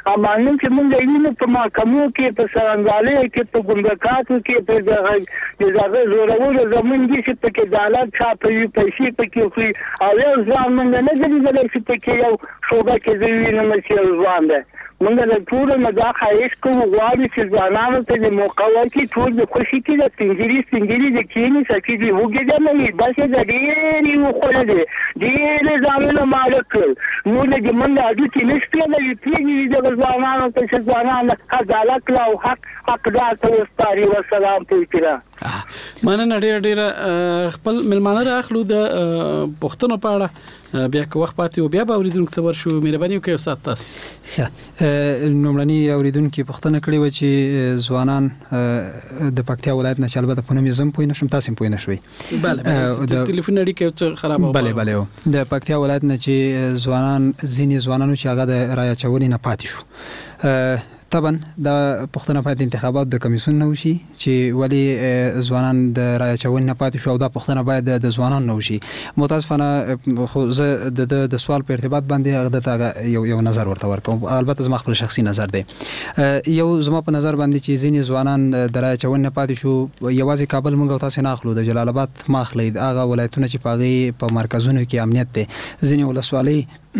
امانو چې موږ وینو په محکمو کې په سرنګالۍ کې په ګمرکاتو کې په دغه دغه زورولو زمون دي چې په کې عدالت چاپوي پیسې پکې خوري او یو ځان موږ نه درېږي چې پکې یو شوبه کې دی وینم چې ځوان ده موږ له ټول نه دا خواهش کوو غواړو چې ځوانانو ته د موقع ورکړي ټول د خوشي کې د سپینګري سپینګري د کینی سکي دی وګړي د نه بس د ډېری وخوله دي ډېر ځانونه مالک نو د منډه اډو کې نشته د پیږي د ځوانانو ته چې ځوانان عدالت لا او حق حقدار ته وستاري والسلام پوښتنه مننه ډېر ډېر خپل ملمانه راخلو د پښتنو په اړه بیا که وخت پاتې او بیا به اوریدونکو ته ورشو مهرباني وکړئ استاد تاسو نومړني اوریدونکو پښتنه کړې و چې ځوانان د پکتیا ولایت نه چالبه د پونم زم پوینه شم تاسو پوینه شوي بله د ټلیفون اړیکه خراب بله بله د پکتیا ولایت نه چې ځوانان ځینې ځوانانو چې هغه د رایه چولې نه پاتې شو طبعا د پښتنه په انتخابات د کمیسیون نو شي چې ولی ځوانان د رایه چون نه پاتې شو او د پښتنه باید د ځوانان نو شي متاسفانه خو زه د د سوال په ارتباط باندې هغه یو یو نظر ورته ورکوم البته زما خپل شخصي نظر دی یو زما په نظر باندې چې ځینې ځوانان د رایه چون نه پاتې شو یوازې کابل موږ تاسو نه اخلو د جلال آباد ماخلي هغه ولایتونه چې پاغي په مرکزونو کې امنیت دی ځینې ولسوالۍ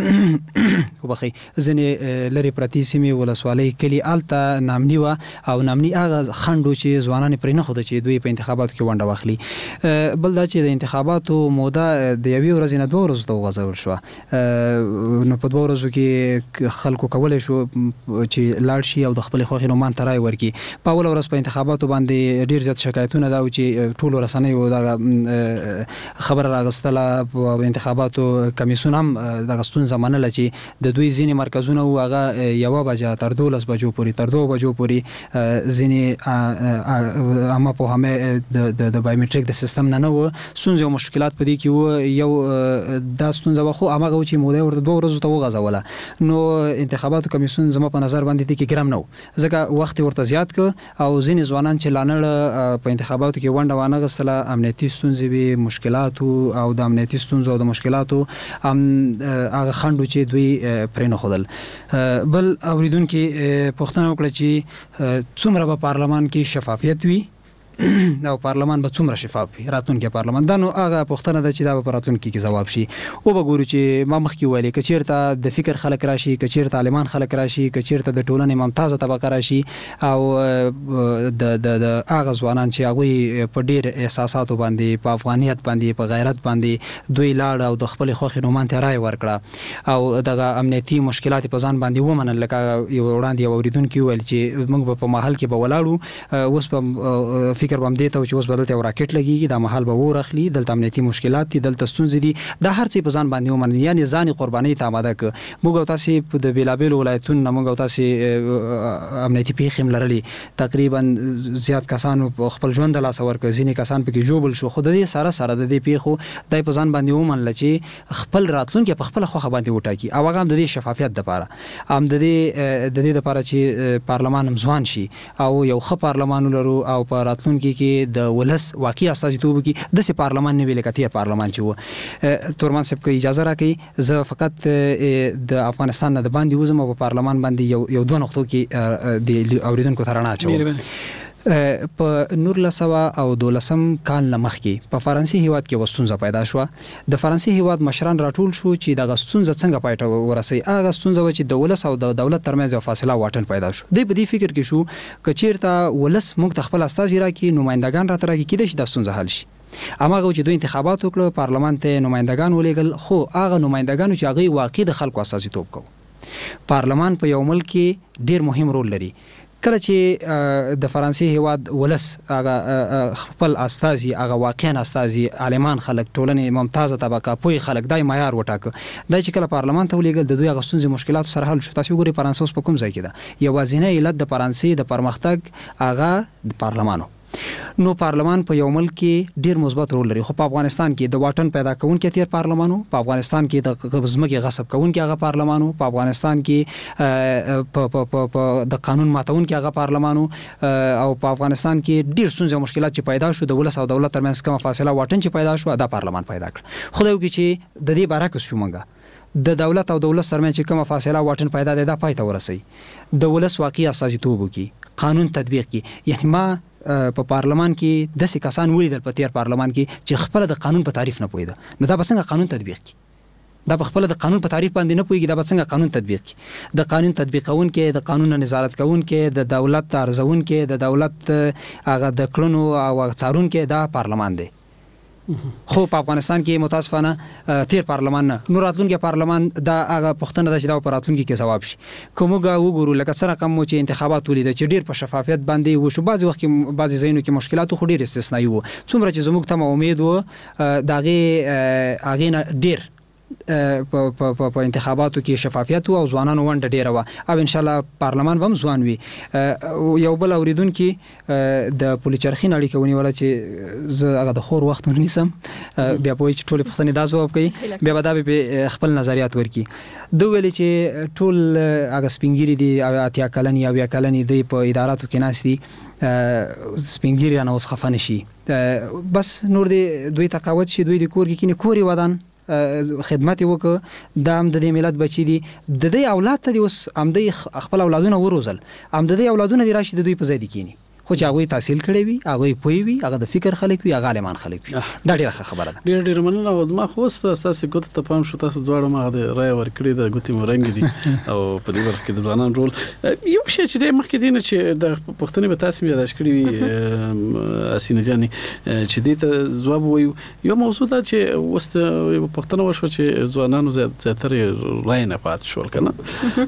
وبخي ځنې لری پرتی سیمه ولسوالۍ کلی الته نامنی و او نامنی هغه خندو چې ځوانان پرې نه خود چې دوی په انتخاباتو کې ونډه واخلي بل دا چې د انتخاباتو موده د یوې ورځې نه دوه ورځې ته وغځول شو نو په دوه ورځو کې خلکو کولای شو چې لاړ شي او د خپل خوښې نومان ترای ورکی په اول ورځ په انتخاباتو باندې ډیر زیات شکایتونه دا چې ټول رسنیو دا خبر راغستله په انتخاباتو کمیسیون هم د غستون زمانه لچې د دوی ځینې مرکزونه او هغه یو بجه تر دولس بجو پورې تر دوه بجو پورې ځینې اما په همه د د بایومټریک د سیستم نه نو ستونزې او مشکلات پدې کې وو یو د ستونزه خو هغه چې موده ورته دوه ورځې ته وغځوله نو انتخاباتو کمیسیون زما په نظر باندې کې ګرام نو ځکه وخت ورته زیات ک او ځینې ځوانان چې لانړ په انتخاباتو کې ونډه وانه غستله امنیتي ستونزې به مشکلات او د امنیتي ستونزو او د مشکلاتو ام خندو چې دوی پرې نه خدل بل اوریدونکو پښتنه وکړه چې څومره په پارلمان کې شفافیت وي او پارلمان به څومره شفاف وي راتلونکي پارلمان دا نو هغه پښتنه د چې دا په راتلونکي کې جواب شي او وګورو چې ما مخکې ویلي کچیرته د فکر خلک راشي کچیرته عالمان خلک راشي کچیرته د ټولنې ممتازه طبقه راشي او د د د هغه ځوانان چې هغه په ډیر احساساتو باندې په افغانیت باندې په غیرت باندې دوی لاړ او د خپل خوخي نومان ته رائے ورکړه او دغه امنیتي مشکلات په ځان باندې ومنل لکه یو وړاندې اوریدونکو ویل چې موږ په محل کې به ولاړو اوس په فکر بم دی ته چې اوس بدلته راکټ لګیږي د محل به ورخلی دلته امنیتي مشکلات دي دلته ستونزې دي د هر څه په ځان باندې ومنل یعنی ځان قرباني ته آماده ک موږ تاسو په د بیلابل ولایتونو موږ تاسو امنیتي پیښې لرلي تقریبا زیات کسانو خپل ژوند لاس ورک ځینې کسان پکې جوړل شو خو د دې سره سره د دې پیښو دای په ځان باندې ومنل چې خپل راتلونکي په خپل خوخه باندې وټاکي او هغه د دې شفافیت لپاره هم د دې د دې لپاره چې پارلمان مزوان شي او یو ښه پارلمان لرو او په راتلونکي کې د ولس واقعي استازیتوب کې د سي پارلمان نه ویل کتي پارلمان چې و تورمان صاحب کو اجازه راکړي زه فقط د افغانستان نه د باندې وزم په پارلمان باندې یو یو دوه نقطو کې د اوریدونکو ترانه چوم په نور لسوا او دولسم کال لمخکې په فرانسې هیواد کې وستونزه پیدا شو د فرانسې هیواد مشران راټول شو چې د غستونزه څنګه پایټه ورسي هغه ستونزه چې د ولس او د دولت ترمنځ فاصله واټن پیدا شو د په دې فکر کې شو کچیرته ولس موږ خپل استازي راکې نمائندگان را ترګي کې د ستونزه حل شي اماغه چې دوی انتخابات وکړو پارلمان ته نمائندگان ولېګل خو هغه نمائندگان چې هغه واقعي د خلکو استازیتوب کوي پارلمان په یو ملک کې ډیر مهم رول لري کله چې د فرانسې هیواد ولس هغه خپل استازي هغه واقعا استازي عالمان خلک ټولنې ممتازه طبقه پوي خلک دای معیار وټاک د چې کله پارلمان ته ولېګل د دوی غستونځي مشکلات سره حل شو تاسو ګوري فرانسې اوس په کوم ځای کې ده یوازینی علت د فرانسې د پرمختګ هغه د پارلمانو نو پارلمان په یو ملک کې ډیر مثبت رول لري خو په افغانستان کې د واټن پیدا کونکي تیر پارلمانو په افغانستان کې د غبزمکه غصب کونکي هغه پارلمانو په افغانستان کې په د قانون ماتونکي هغه پارلمانو او په افغانستان کې ډیر ستونزې او مشکلات چې پیدا شو د ولس او دولت ترمنځ کومه فاصله واټن چې پیدا شو دا پارلمان پیدا کړ خو دا یو چې د دې برعکس شو مونږه د دولت او دولت سرمن چې کومه فاصله واټن پیدا ده دا پای ته ورسي د ولس واقعي استازیتوب وکي قانون تطبیق کی یعنی ما په پارلمان کې د سې کسان ولیدل په تیر پارلمان کې چې خپل د قانون په تعریف نه پوهیده نو دا بسنګ قانون تطبیق کی دا په خپل د قانون په تعریف باندې نه پوهیږي دا بسنګ قانون تطبیق کی د قانون تطبیقون کې د قانون نظارت کوون کې د دولت ارزون کې د دولت هغه د کړنو او څارون کې دا پارلمان دی خو په افغانستان کې متاسفانه تیر پارلمان نه نور راتلونکي پارلمان دا هغه پښتنه د شدا په راتلونکي کې ثواب شي کومګه وګورو لکه څنګه کوم چې انتخابات ولید چې ډیر په شفافیت باندې و شو بعضي وخت کې بعضي ځایونو کې مشکلات خو ډیر استثنایی وو څومره چې زموږ ته امید وو داغه اغه ډیر په په په انتخاباتو کې شفافیت او ځوانانو ونډه ډیره و او ان شاء الله پارلمان هم ځوان وي یو بل اوریدونکو د پولیچرخین اړیکه ونیول چې زه هغه د خور وخت ونیسم بیا په چې ټول پښتني دا ځواب کوي بیا به دا خپل نظریات ورکي دوه ویل چې ټول هغه سپینګری دي او اتیا کلنی او یا کلنی دی په اداراتو کې ناشتي سپینګری نه اوس خفن شي بس نور دی دوی تقاوت شي دوی د کور کې کینی کوري ودان خدمت وکړه د ام د ملت بچی دي د دې اولاد ته اوس ام د خپل اولادونه وروزل ام د دې اولادونه دی راشي د دوی په ځای دي کینی خو چې هغه تحصیل کړی وي هغه پوي وي هغه د فکر خلک وي هغه عالمان خلک وي دا ډیره خبره ده ډیر ډیر مننه او ما خو اساسي ګوت ته پام شو تاسو دواړه ما د رای ورکړی د ګوتې مورنګ دي او په دې ورکه د ځوانان رول یو شی چې د مخکې دینه چې د پښتنې به تاسو یاداش کړی وي اسینه جاني چې دې ته جواب وایو یو موضوع ده چې وست پښتنه وشو چې ځوانانو زیاتره رای نه پات شول کنه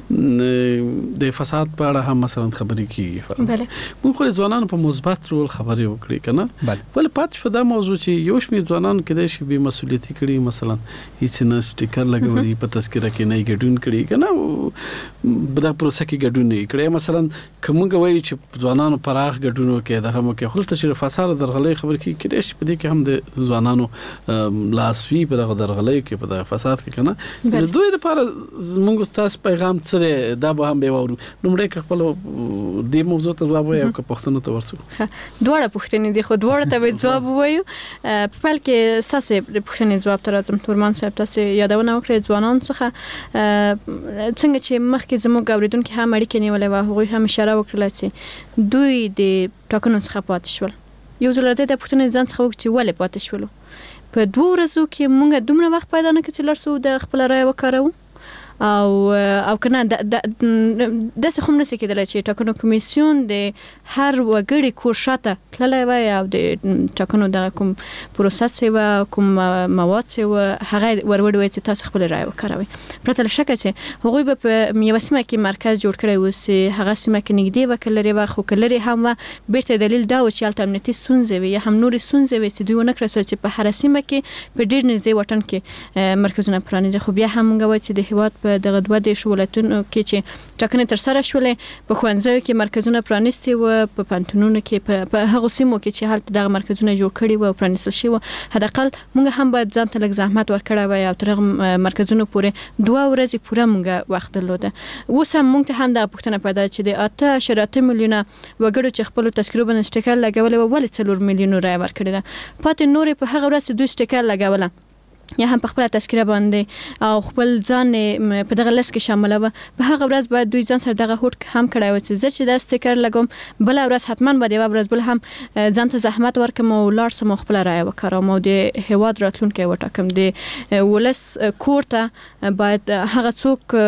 د فساد په اړه هم مثلا خبرې کیږي بله موږ خو ځوانانو په مثبت رول خبرې وکړي کنه ول پات شو دا موضوع چې یو شمیر ځوانان کې د شی به مسولیتي کړي مثلا هیڅ نه سټیکر لګولي په تذکره کې نه ګډون کړي کنه بدا پروسه کې ګډون نه کړي مثلا کومه وایي چې ځوانانو پراخ ګډون وکړي دا هم کې خپل ته فساد درغلې خبر کې کړي چې په دې کې هم د ځوانانو لاسوي په دغه درغلې کې په فساد کې کنه د دوی لپاره موږ تاسو پیغام څه دا به هم به وورو نومړی خپل دې موضوع ته جواب وایو که پښتنو ته ورسو دوړه پښتنې دي خو دوړه ته به جواب وایو په فل کې ساسه پښتنې جواب تر ازم تورمان صاحب تاسو یادونه وکړئ ځوانان څخه څنګه چې مخکې زموږ اوریدونکو هم اړیکې نیولې و هغه هم اشاره وکړه چې دوی د ټاکنو څخه پاتې شول یو ځل راځي د پښتنې ځان څخه چې ولې پاتې شول په دوه ورځو کې مونږ دومره وخت پیدا نه کړ چې لرسو د خپل رای وکړو او او کنه د د د څه هم نشي کېدل چې ټاکنو کمیسیون د هر وګړي کور شاته تللی وي او د ټاکنو د کوم پروسس و کوم مواد و هغه وروړي وي چې تاسو خپل رای وکړئ پرته شک چې هغوی به په یو سیمه کې مرکز جوړ کړی و چې هغه سیمه کې نږدې وکړي و خو کلري هم بیرته دلیل دا و چې الټرنیټي سونځي وي هم نوري سونځي وي چې دوی ونه کړی چې په هر سیمه کې په ډیر نږدې وطن کې مرکزونه پرانیزي خو بیا هم موږ وایو چې د هیواد دغه دوه د شولتونو کې چې ټاکنې تر سره شولې په خوانځو کې مرکزونه پرانیستي و په پانتونونو کې په هغه سیمو کې چې حالت دغه مرکزونه جوړ کړي و او پرانیستل شي و حداقل موږ هم باید ځان ته لږ زحمت ورکړی وای او تر مرکزونو پورې دوه ورځې پوره موږ وخت درلوده اوس هم موږ ته هم د پښتنه پیدا چې د اته اشاریه میلیونه وګړو چې خپل تذکرو باندې سټیکر لګولې و ولې څلور میلیونه رای ورکړي ده پاتې نورې په هغه ورځ دوی سټیکر لګوله یا هم په خپل تذکره باندې او خپل ځان په دغه لس کې شامل و په هغه ورځ باید دوی ځان سره دغه هوټ هم کړای و چې زه چې د سټیکر لګوم بل ورځ حتما به د ورځ بل هم ځان ته زحمت ورکم او لاړ سم خپل رای وکړم او د هواد راتلونکي وټاکم د ولس کوړه باید هغه څوک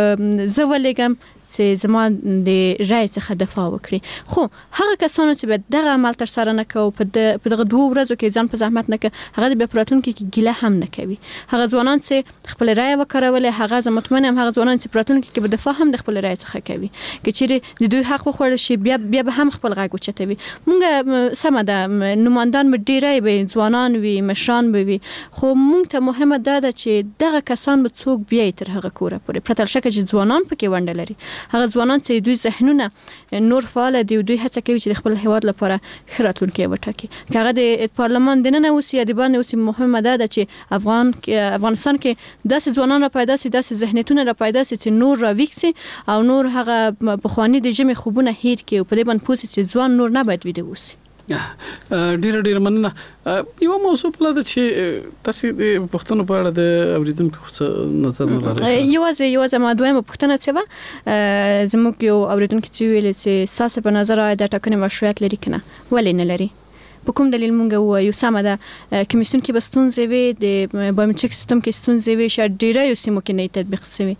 زولېګم چې زما د رای څخه دفاع وکړي خو هغه کسانو چې به دغه عمل تر سره نه کوي په دغه دوه ورځو کې ځان په زحمت نه کوي هغه د پراتونکو کې ګیله هم نه کوي هغه ځوانان چې خپل رای وکړول هغه زه مطمئنم هغه ځوانان چې پراتونکو کې به دفاع هم د خپل رای څخه کوي چې چیرې د دوی حق وخوړل شي بیا بیا به هم خپل غږ اوچتوي مونږ سم ده نمائندان به ډیرای به ځوانان وي مشران به وي خو مونږ ته مهمه ده چې دغه کسان به څوک بیا تر هغه کوره پورې پرتل شکه چې ځوانان پکې ونډه لري هغه ځوانان چې دوی ذهنونه نور فعال دي دوی هڅه کوي چې خپل هیواد لپاره ښه راتلونکی وټاکي هغه د پارلمان د نن اوسي د باندې اوسي مهمه ده چې افغان افغانستان کې داسې ځوانان را پیدا سي داسې ذهنیتونه را پیدا سي چې نور را ویکسي او نور هغه بخوانی د جمع خوبونه هیر کې په دې باندې پوسي چې ځوان نور نه باید ویده وسی ډیر ډیر مننه. یو موضوع په لاره چې تاسو د پښتون په اړه د اوریدونکو څه نظر لرئ؟ یوازې یوازې ما دویمه پوښتنه څه و زموږ یو اوریدونکو چې ویل چې ساسه په نظر آیا د ټاکنې مشروعیت لري کنه ولې نه لري؟ په کوم دلیل مونږ وایو سمه ده کمیسیون کې بستونزې وي د بایومټریک سیستم کې ستونزې وي چې ډیره یو سیمو کې نه تطبیق شوی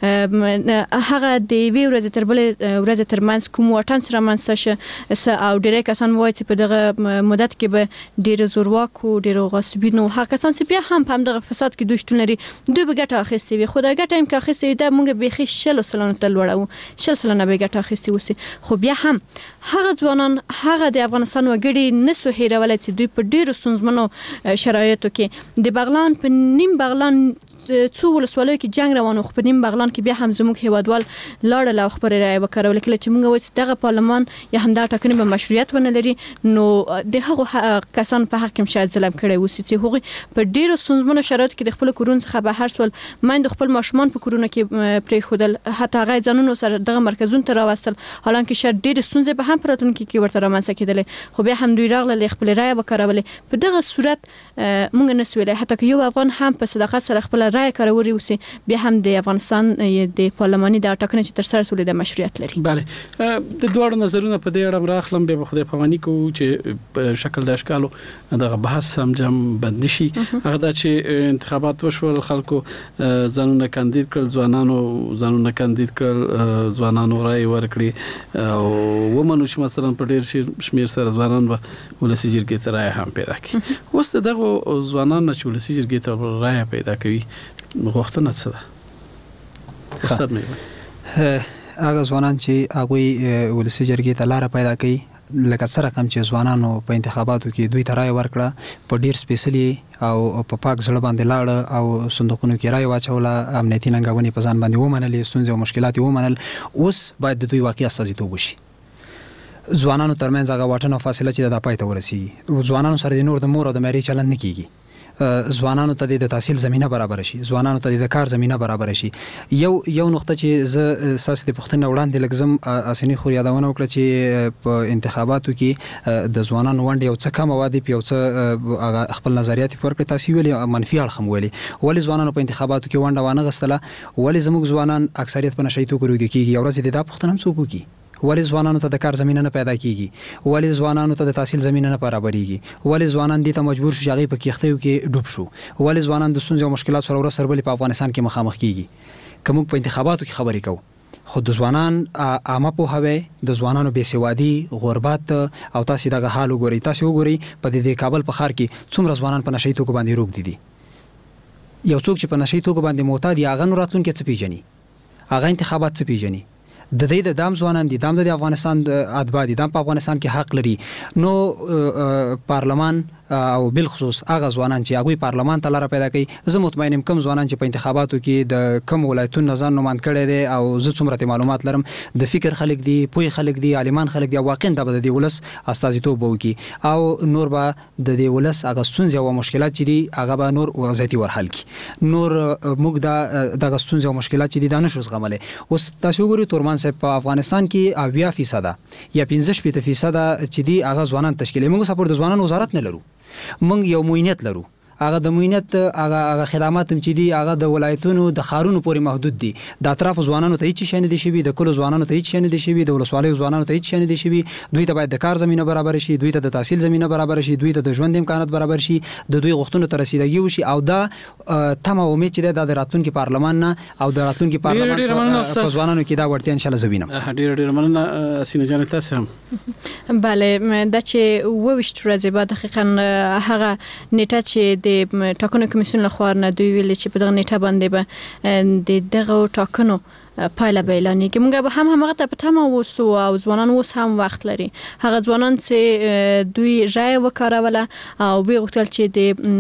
هغه د وی ورځ تر بلې ورځ تر منځ کوم واټن سره منځ شه او ډیره کسان وایي چې په دغه مدت کې به ډیره زورواکو ډیره غصبینو هغه کسان چې بیا هم په دغه فساد کې دوی شتون لري دوی به ګټه اخیستي وي خو دا ګټه هم که اخیستي ده مونږ به خې شل سلنه تل وړو شل سلنه به ګټه اخیستي وسی خو بیا هم هغه ځوانان هغه د افغانستان وګړي نسو هیرول چې دوی په ډیرو ستونزمنو شرایطو کې د بغلان په نیم بغلان څو ولسوالیو کې جنگ روانو خو په نیم بغلان کې بیا هم زموږ هیوادوال لاړل او خبرې راي وکړول کله چې موږ وایو چې دغه پارلمان یا هم دا ټاکنې به مشروعیت ونه لري نو د هغو کسان په حق کې شاید ظلم کړی وسی چې هغوی په ډیرو ستونزمنو شرایطو کې د خپل کورونو څخه بهر سول ماین د خپل ماشومان په کورونو کې پرې خودل حتی هغه ځانونو سره دغه مرکزونو ته راوستل حالانکه شاید ډیر ستونزې به هم پراتونکو کې ورته رامنځته کېدلې خو بیا هم دوی راغله خپل رائے وکړولې په دغه صورت موږ نه سویلای حتی که یو افغان هم په صداقت سره خپل رائے کړوري وسی بیا هم د افغانستان د پارلماني د ټاکنې چې تر سره سولې د مشروعیت لري. بله د دوه نظرونه په دې اړه راخلم به خدای پوانی کو چې په شکل د اشکالو دغه بحث هم جام بند شي هغه د چې انتخابات وشول خلکو ځانونه کاندید کړل ځوانانو ځانونه کاندید کړل ځوانانو رائے ورکړي او ومنو چې مثلا په ډیر شمیر سره ځوانان به ولسی جرګې ته رائے هم پیدا کړي اوس دغه ځوانان چې ولسی جرګې ته رائے پیدا کوي غوښتنه څه ده؟ استاد مې هغه ځوانان چې هغوی ولسی جرګې ته لاره پیدا کوي لکه څه رقم چې ځوانانو په انتخاباتو کې دوی ته رائے ورکړه په ډیر سپیشلی او په پاک زړه باندې لاړ او صندوقونو کې رائے واچوله امنیتي ننګونې په ځان باندې ومنلې ستونزې او مشکلات ومنل اوس باید د دوی واقعي استازیتوب وشي ځوانانو ترمنځ هغه واټن او فاصله چې د پای ته ورسیږي ځوانانو سره د نور د مور او د مېرې چلند نه کیږي ځوانانو ته د تحصیل زمينه برابر شي ځوانانو ته د کار زمينه برابر شي یو یو نقطه چې ز اساس د پښتنه وړاندې لګزم اسنی خو یادونه وکړه چې په انتخاباتو کې د ځوانانو وړاندې یو څه کم وادي په یو څه خپل نظریات ورکړي تاسو ویلي منفي اړخ ویلي ولې ځوانانو په انتخاباتو کې ونډه وانه غستله ولې زموږ ځوانان اکثریت په نشي تو کوي کېږي یو ورځ د پښتنه هم څوک کی ولې ځوانانو ته د کار زمينه نه پیدا کیږي ولې ځوانانو ته د تحصیل زمينه نه برابرېږي ولې ځوانان دې ته مجبور شي هغه په کېختیو کې ډوب شو ولې ځوانان د ستونزو او مشکلاتو سره ورسره بل په افغانستان کې مخامخ کیږي کوم په انتخاباتو کې خبرې کوو خو د ځوانان عامه په هوی د ځوانانو بېسوادي غربت او تاسو دغه حال وګورئ تاسو وګورئ په دې کابل په ښار کې څومره ځوانان په نشي توګه باندې روغ دي یو څوک چې په نشي توګه باندې معتاد یا غن راتلونکي څه پیژني هغه انتخابات څه پیژني د دې د دام ځوانان دي دام د افغانستان د اتباع دي دام په افغانستان کې حق لري نو پارلمان او بل خصوص هغه ځوانان چې هغه پارلمان ته لاره پیدا کوي زه مطمئن یم کوم ځوانان چې په انتخاباتو کې د کوم ولایتونو نظر نوماند کړي دي او زه څومره معلومات لرم د فکر خلک دي پوی خلک دي عالمان خلک دي واقعا د دې ولس استازیتوب وکي او نور به د دې ولس هغه ستونزې او مشکلات چې دي هغه به نور وضعیتي ورحل کی نور موږ د دغه ستونزې او مشکلات چې دي دا نشو زغملې اوس تاسو وګورئ تورمان صاحب په افغانستان کې اویا فیصد یا پنځه شپږ فیصد چې دي هغه ځوانان تشکیل موږ سپورټ د ځوانانو وزارت نه لرو موږ یو موینت لرو هغه د موینت هغه هغه خدمات چې دي هغه د ولایتونو د خارونو پورې محدود دي د اطراف ځوانانو ته هیڅ شي نه دي شي د کلو ځوانانو ته هیڅ شي نه دي شي د ولسوالۍ ځوانانو ته هیڅ شي نه دي شي دوی ته باید د کار زمينه برابر شي دوی ته د تحصیل زمينه برابر شي دوی ته د ژوند امکانات برابر شي د دوی غوښتنو ته رسیدګي وشي او دا تمه امید چې د راتلونکي پارلمان نه او د راتلونکي پارلمان په ځوانانو کې دا ورته ان شاء الله زوینم ډیر ډیر مننه سینه جان تاسو هم bale د چې ووشت ورځې بعد دقیقاً هغه نیټه چې د ټاکنو کمیسیون لخوا نه دوی ویل چې په دغه نیټه باندې به د دغه ټاکنو پایله به اعلان کړي موږ به هم هغه ته په تمه وسو او ځوانان اوس هم وخت لري هغه ځوانان چې دوی رائے وکړوله او وی غوښتل چې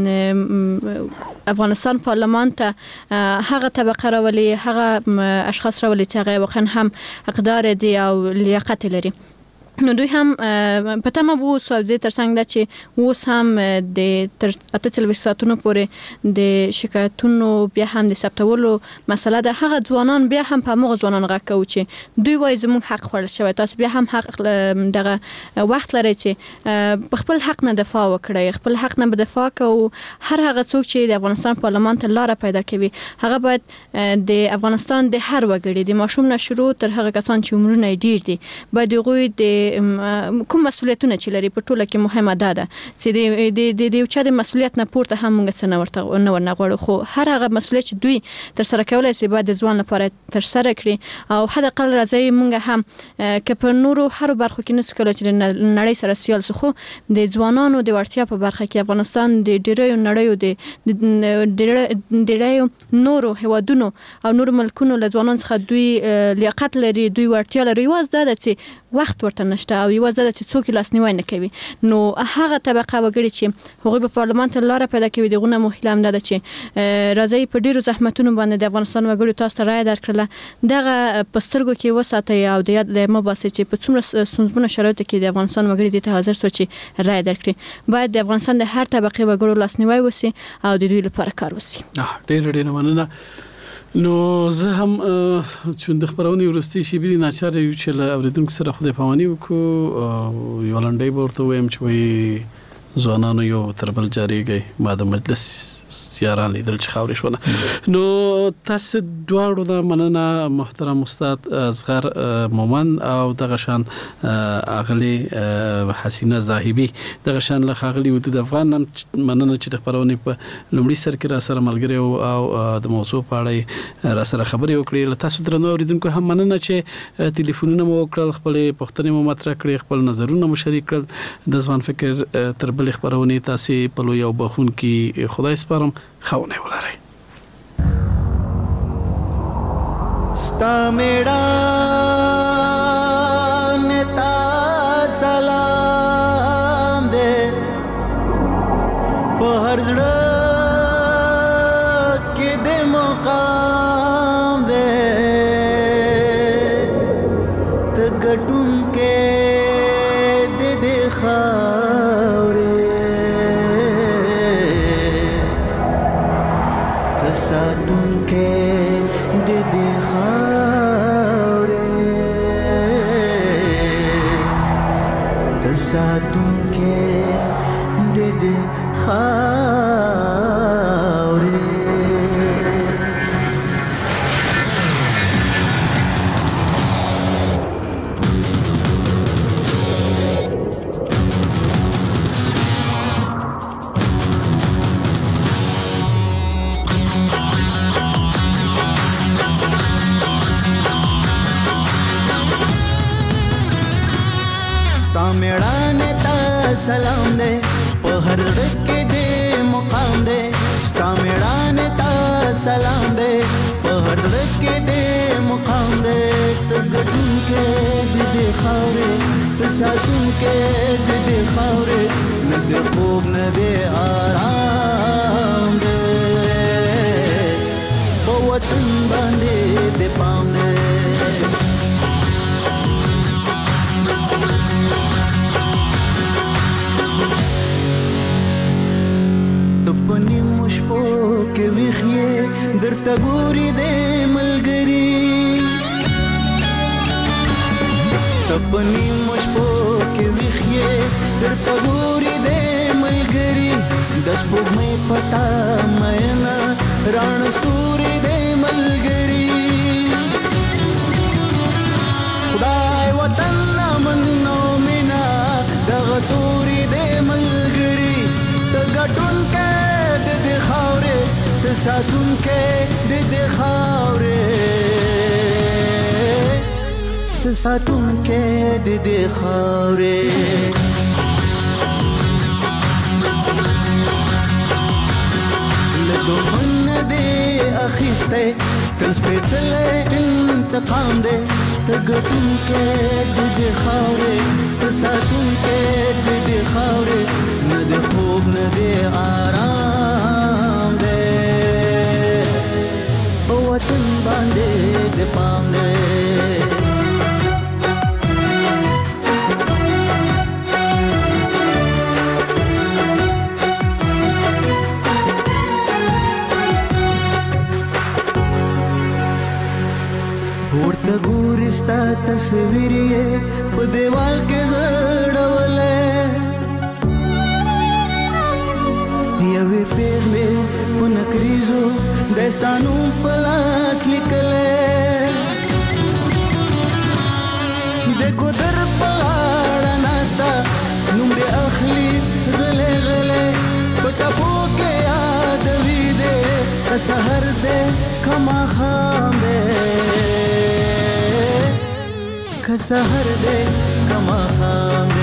د افغانستان پارلمان ته هغه طبقه راولي هغه اشخاص راولي چې هغه واقعا هم حقدار دي او لیاقت لري نو دوی هم په تمه وو سو د ترڅنګ د چې اوس هم د تر اته چلوي ساعتونو پورې د شکایتونو بیا هم د ثبتولو مسله ده. هغه ځوانان بیا هم په موږ ځوانان غاکو چې دوی وایي زموږ حق خوړل شوی، تاسو بیا هم حق دغه وخت لري چې په خپل حق نه دفاع وکړي، خپل حق نه دفاع کوو. هر هغه څوک چې د افغانستان پارلمان ته لار پیدا کوي هغه باید د افغانستان د هر وګړي د ماشوم نه شروع تر هغه کسان چې عمرونه ډیر دي باید دوی د کوم مسولیتونه چې لري په ټوله کې مهمه ده ده چې د د یو چا د مسولیت نه پورته هم موږ څه نه ورته نه ورنغواړو، خو هر هغه مسولیت چې دوی تر سره کولای شي باید د ځوان لپاره تر سره کړي. او حد اقل راځي موږ هم که په نورو هر برخو کې نس کولای چې نړۍ سره سیال شو، د ځوانانو د ورتیا په برخه کې افغانستان د ډیرو نړیو د ډیرو نورو هوادونو او نورو ملکونو له ځوانانو څخه دوی لیاقت لري، دوی ورتیا لري، واز ده چې وخت ورته نشته او یو ځل چې څوک لاسنیوي نه کوي. نو هغه طبقه وګړي چې هغوی په پارلمان ته لار پیدا کوي دغه مهمه هم ده چې راځي په ډیرو زحمتونو باندې د افغانستان وګړي تاسو ته رائے درکړه دغه پسترګو کې وساتي او د یاد د مباسي چې په څومره سنځبونه شرایط کې د افغانستان وګړي د حاضر سو چې رائے درکړي. باید د افغانستان د هر طبقه وګړو لاسنیوي وسی او د دوی لپاره کار وسی. ډیر ډیر مننه. نو زه هم چې د خبرونې ورستي شي بلی ناچار یو چې له اوریدونکو سره خدای پامانی وکړو یو لنډۍ ورته وایم چې وي ځوانانو یو تربل جاریږي ما د مجلس یاران لیدل چې خاورې شونه. نو تاسو دواړو د مننه محترم استاد اصغر مومن او دغه شان اغلی حسینه زاهبی دغه شان له اغلی ودود افغان مننه چې د خبرونې په لومړي سر کې را سره ملګری او د موضوع په اړه را سره خبرې وکړې. له تاسو درنو اوریدونکو هم مننه چې ټلیفونونه مو وکړل، خپل پوښتنې مو مطرح کړې، خپل نظرونه مو شریک کړل. د ځوان فکر تربل خبرونه تاسو په لوی او بخون کې خدای سپارم خونه ولرئ. ستا میړه نتا سلام دې په هر ځړه کې دې مقام دې ته ګټون کې دې دې خاورې ساتون کې د دې خاورې د ساتون کې د دې خاورې. میړانه تا سلام دې په هر ډکه دې مقام دې ستا میړانه تا سلام دې په هر ډکه دې مقام دې ته ګټون کې دې خاورې ته ساتون کې دې خاورې نه دې خوب نه دې آرام دې په وطن باندې دې پام دې درته ګوري دې ملګری تپنی مشپو کې ویخې درته ګوري دې ملګری د سپوږمۍ پتا مېنا ران ستوري دې ملګری خدای وطن منو مینا دغه توري دې ملګری ته ګټون کې دې خاورې ساتون کې د دې خاورې ته ساتون کې د دې خاورې له دومن دې اخیسته تل سپېڅلې انتقام دې ته ګټون کې د دې خاورې ته ساتون کې د دې خاورې نه دې خوب نه دې آرام دې وطن باندې د پام دې دیوال کې زړولې یوې پیغلې په نکریزو دستانو په لاس لیکلې د ګودر په غاړه ناسته نوم دې اخلي غلې غلې په ټپو کې یادوي دې که سحر دې که ماښام دې که سحر دې که ماښام دې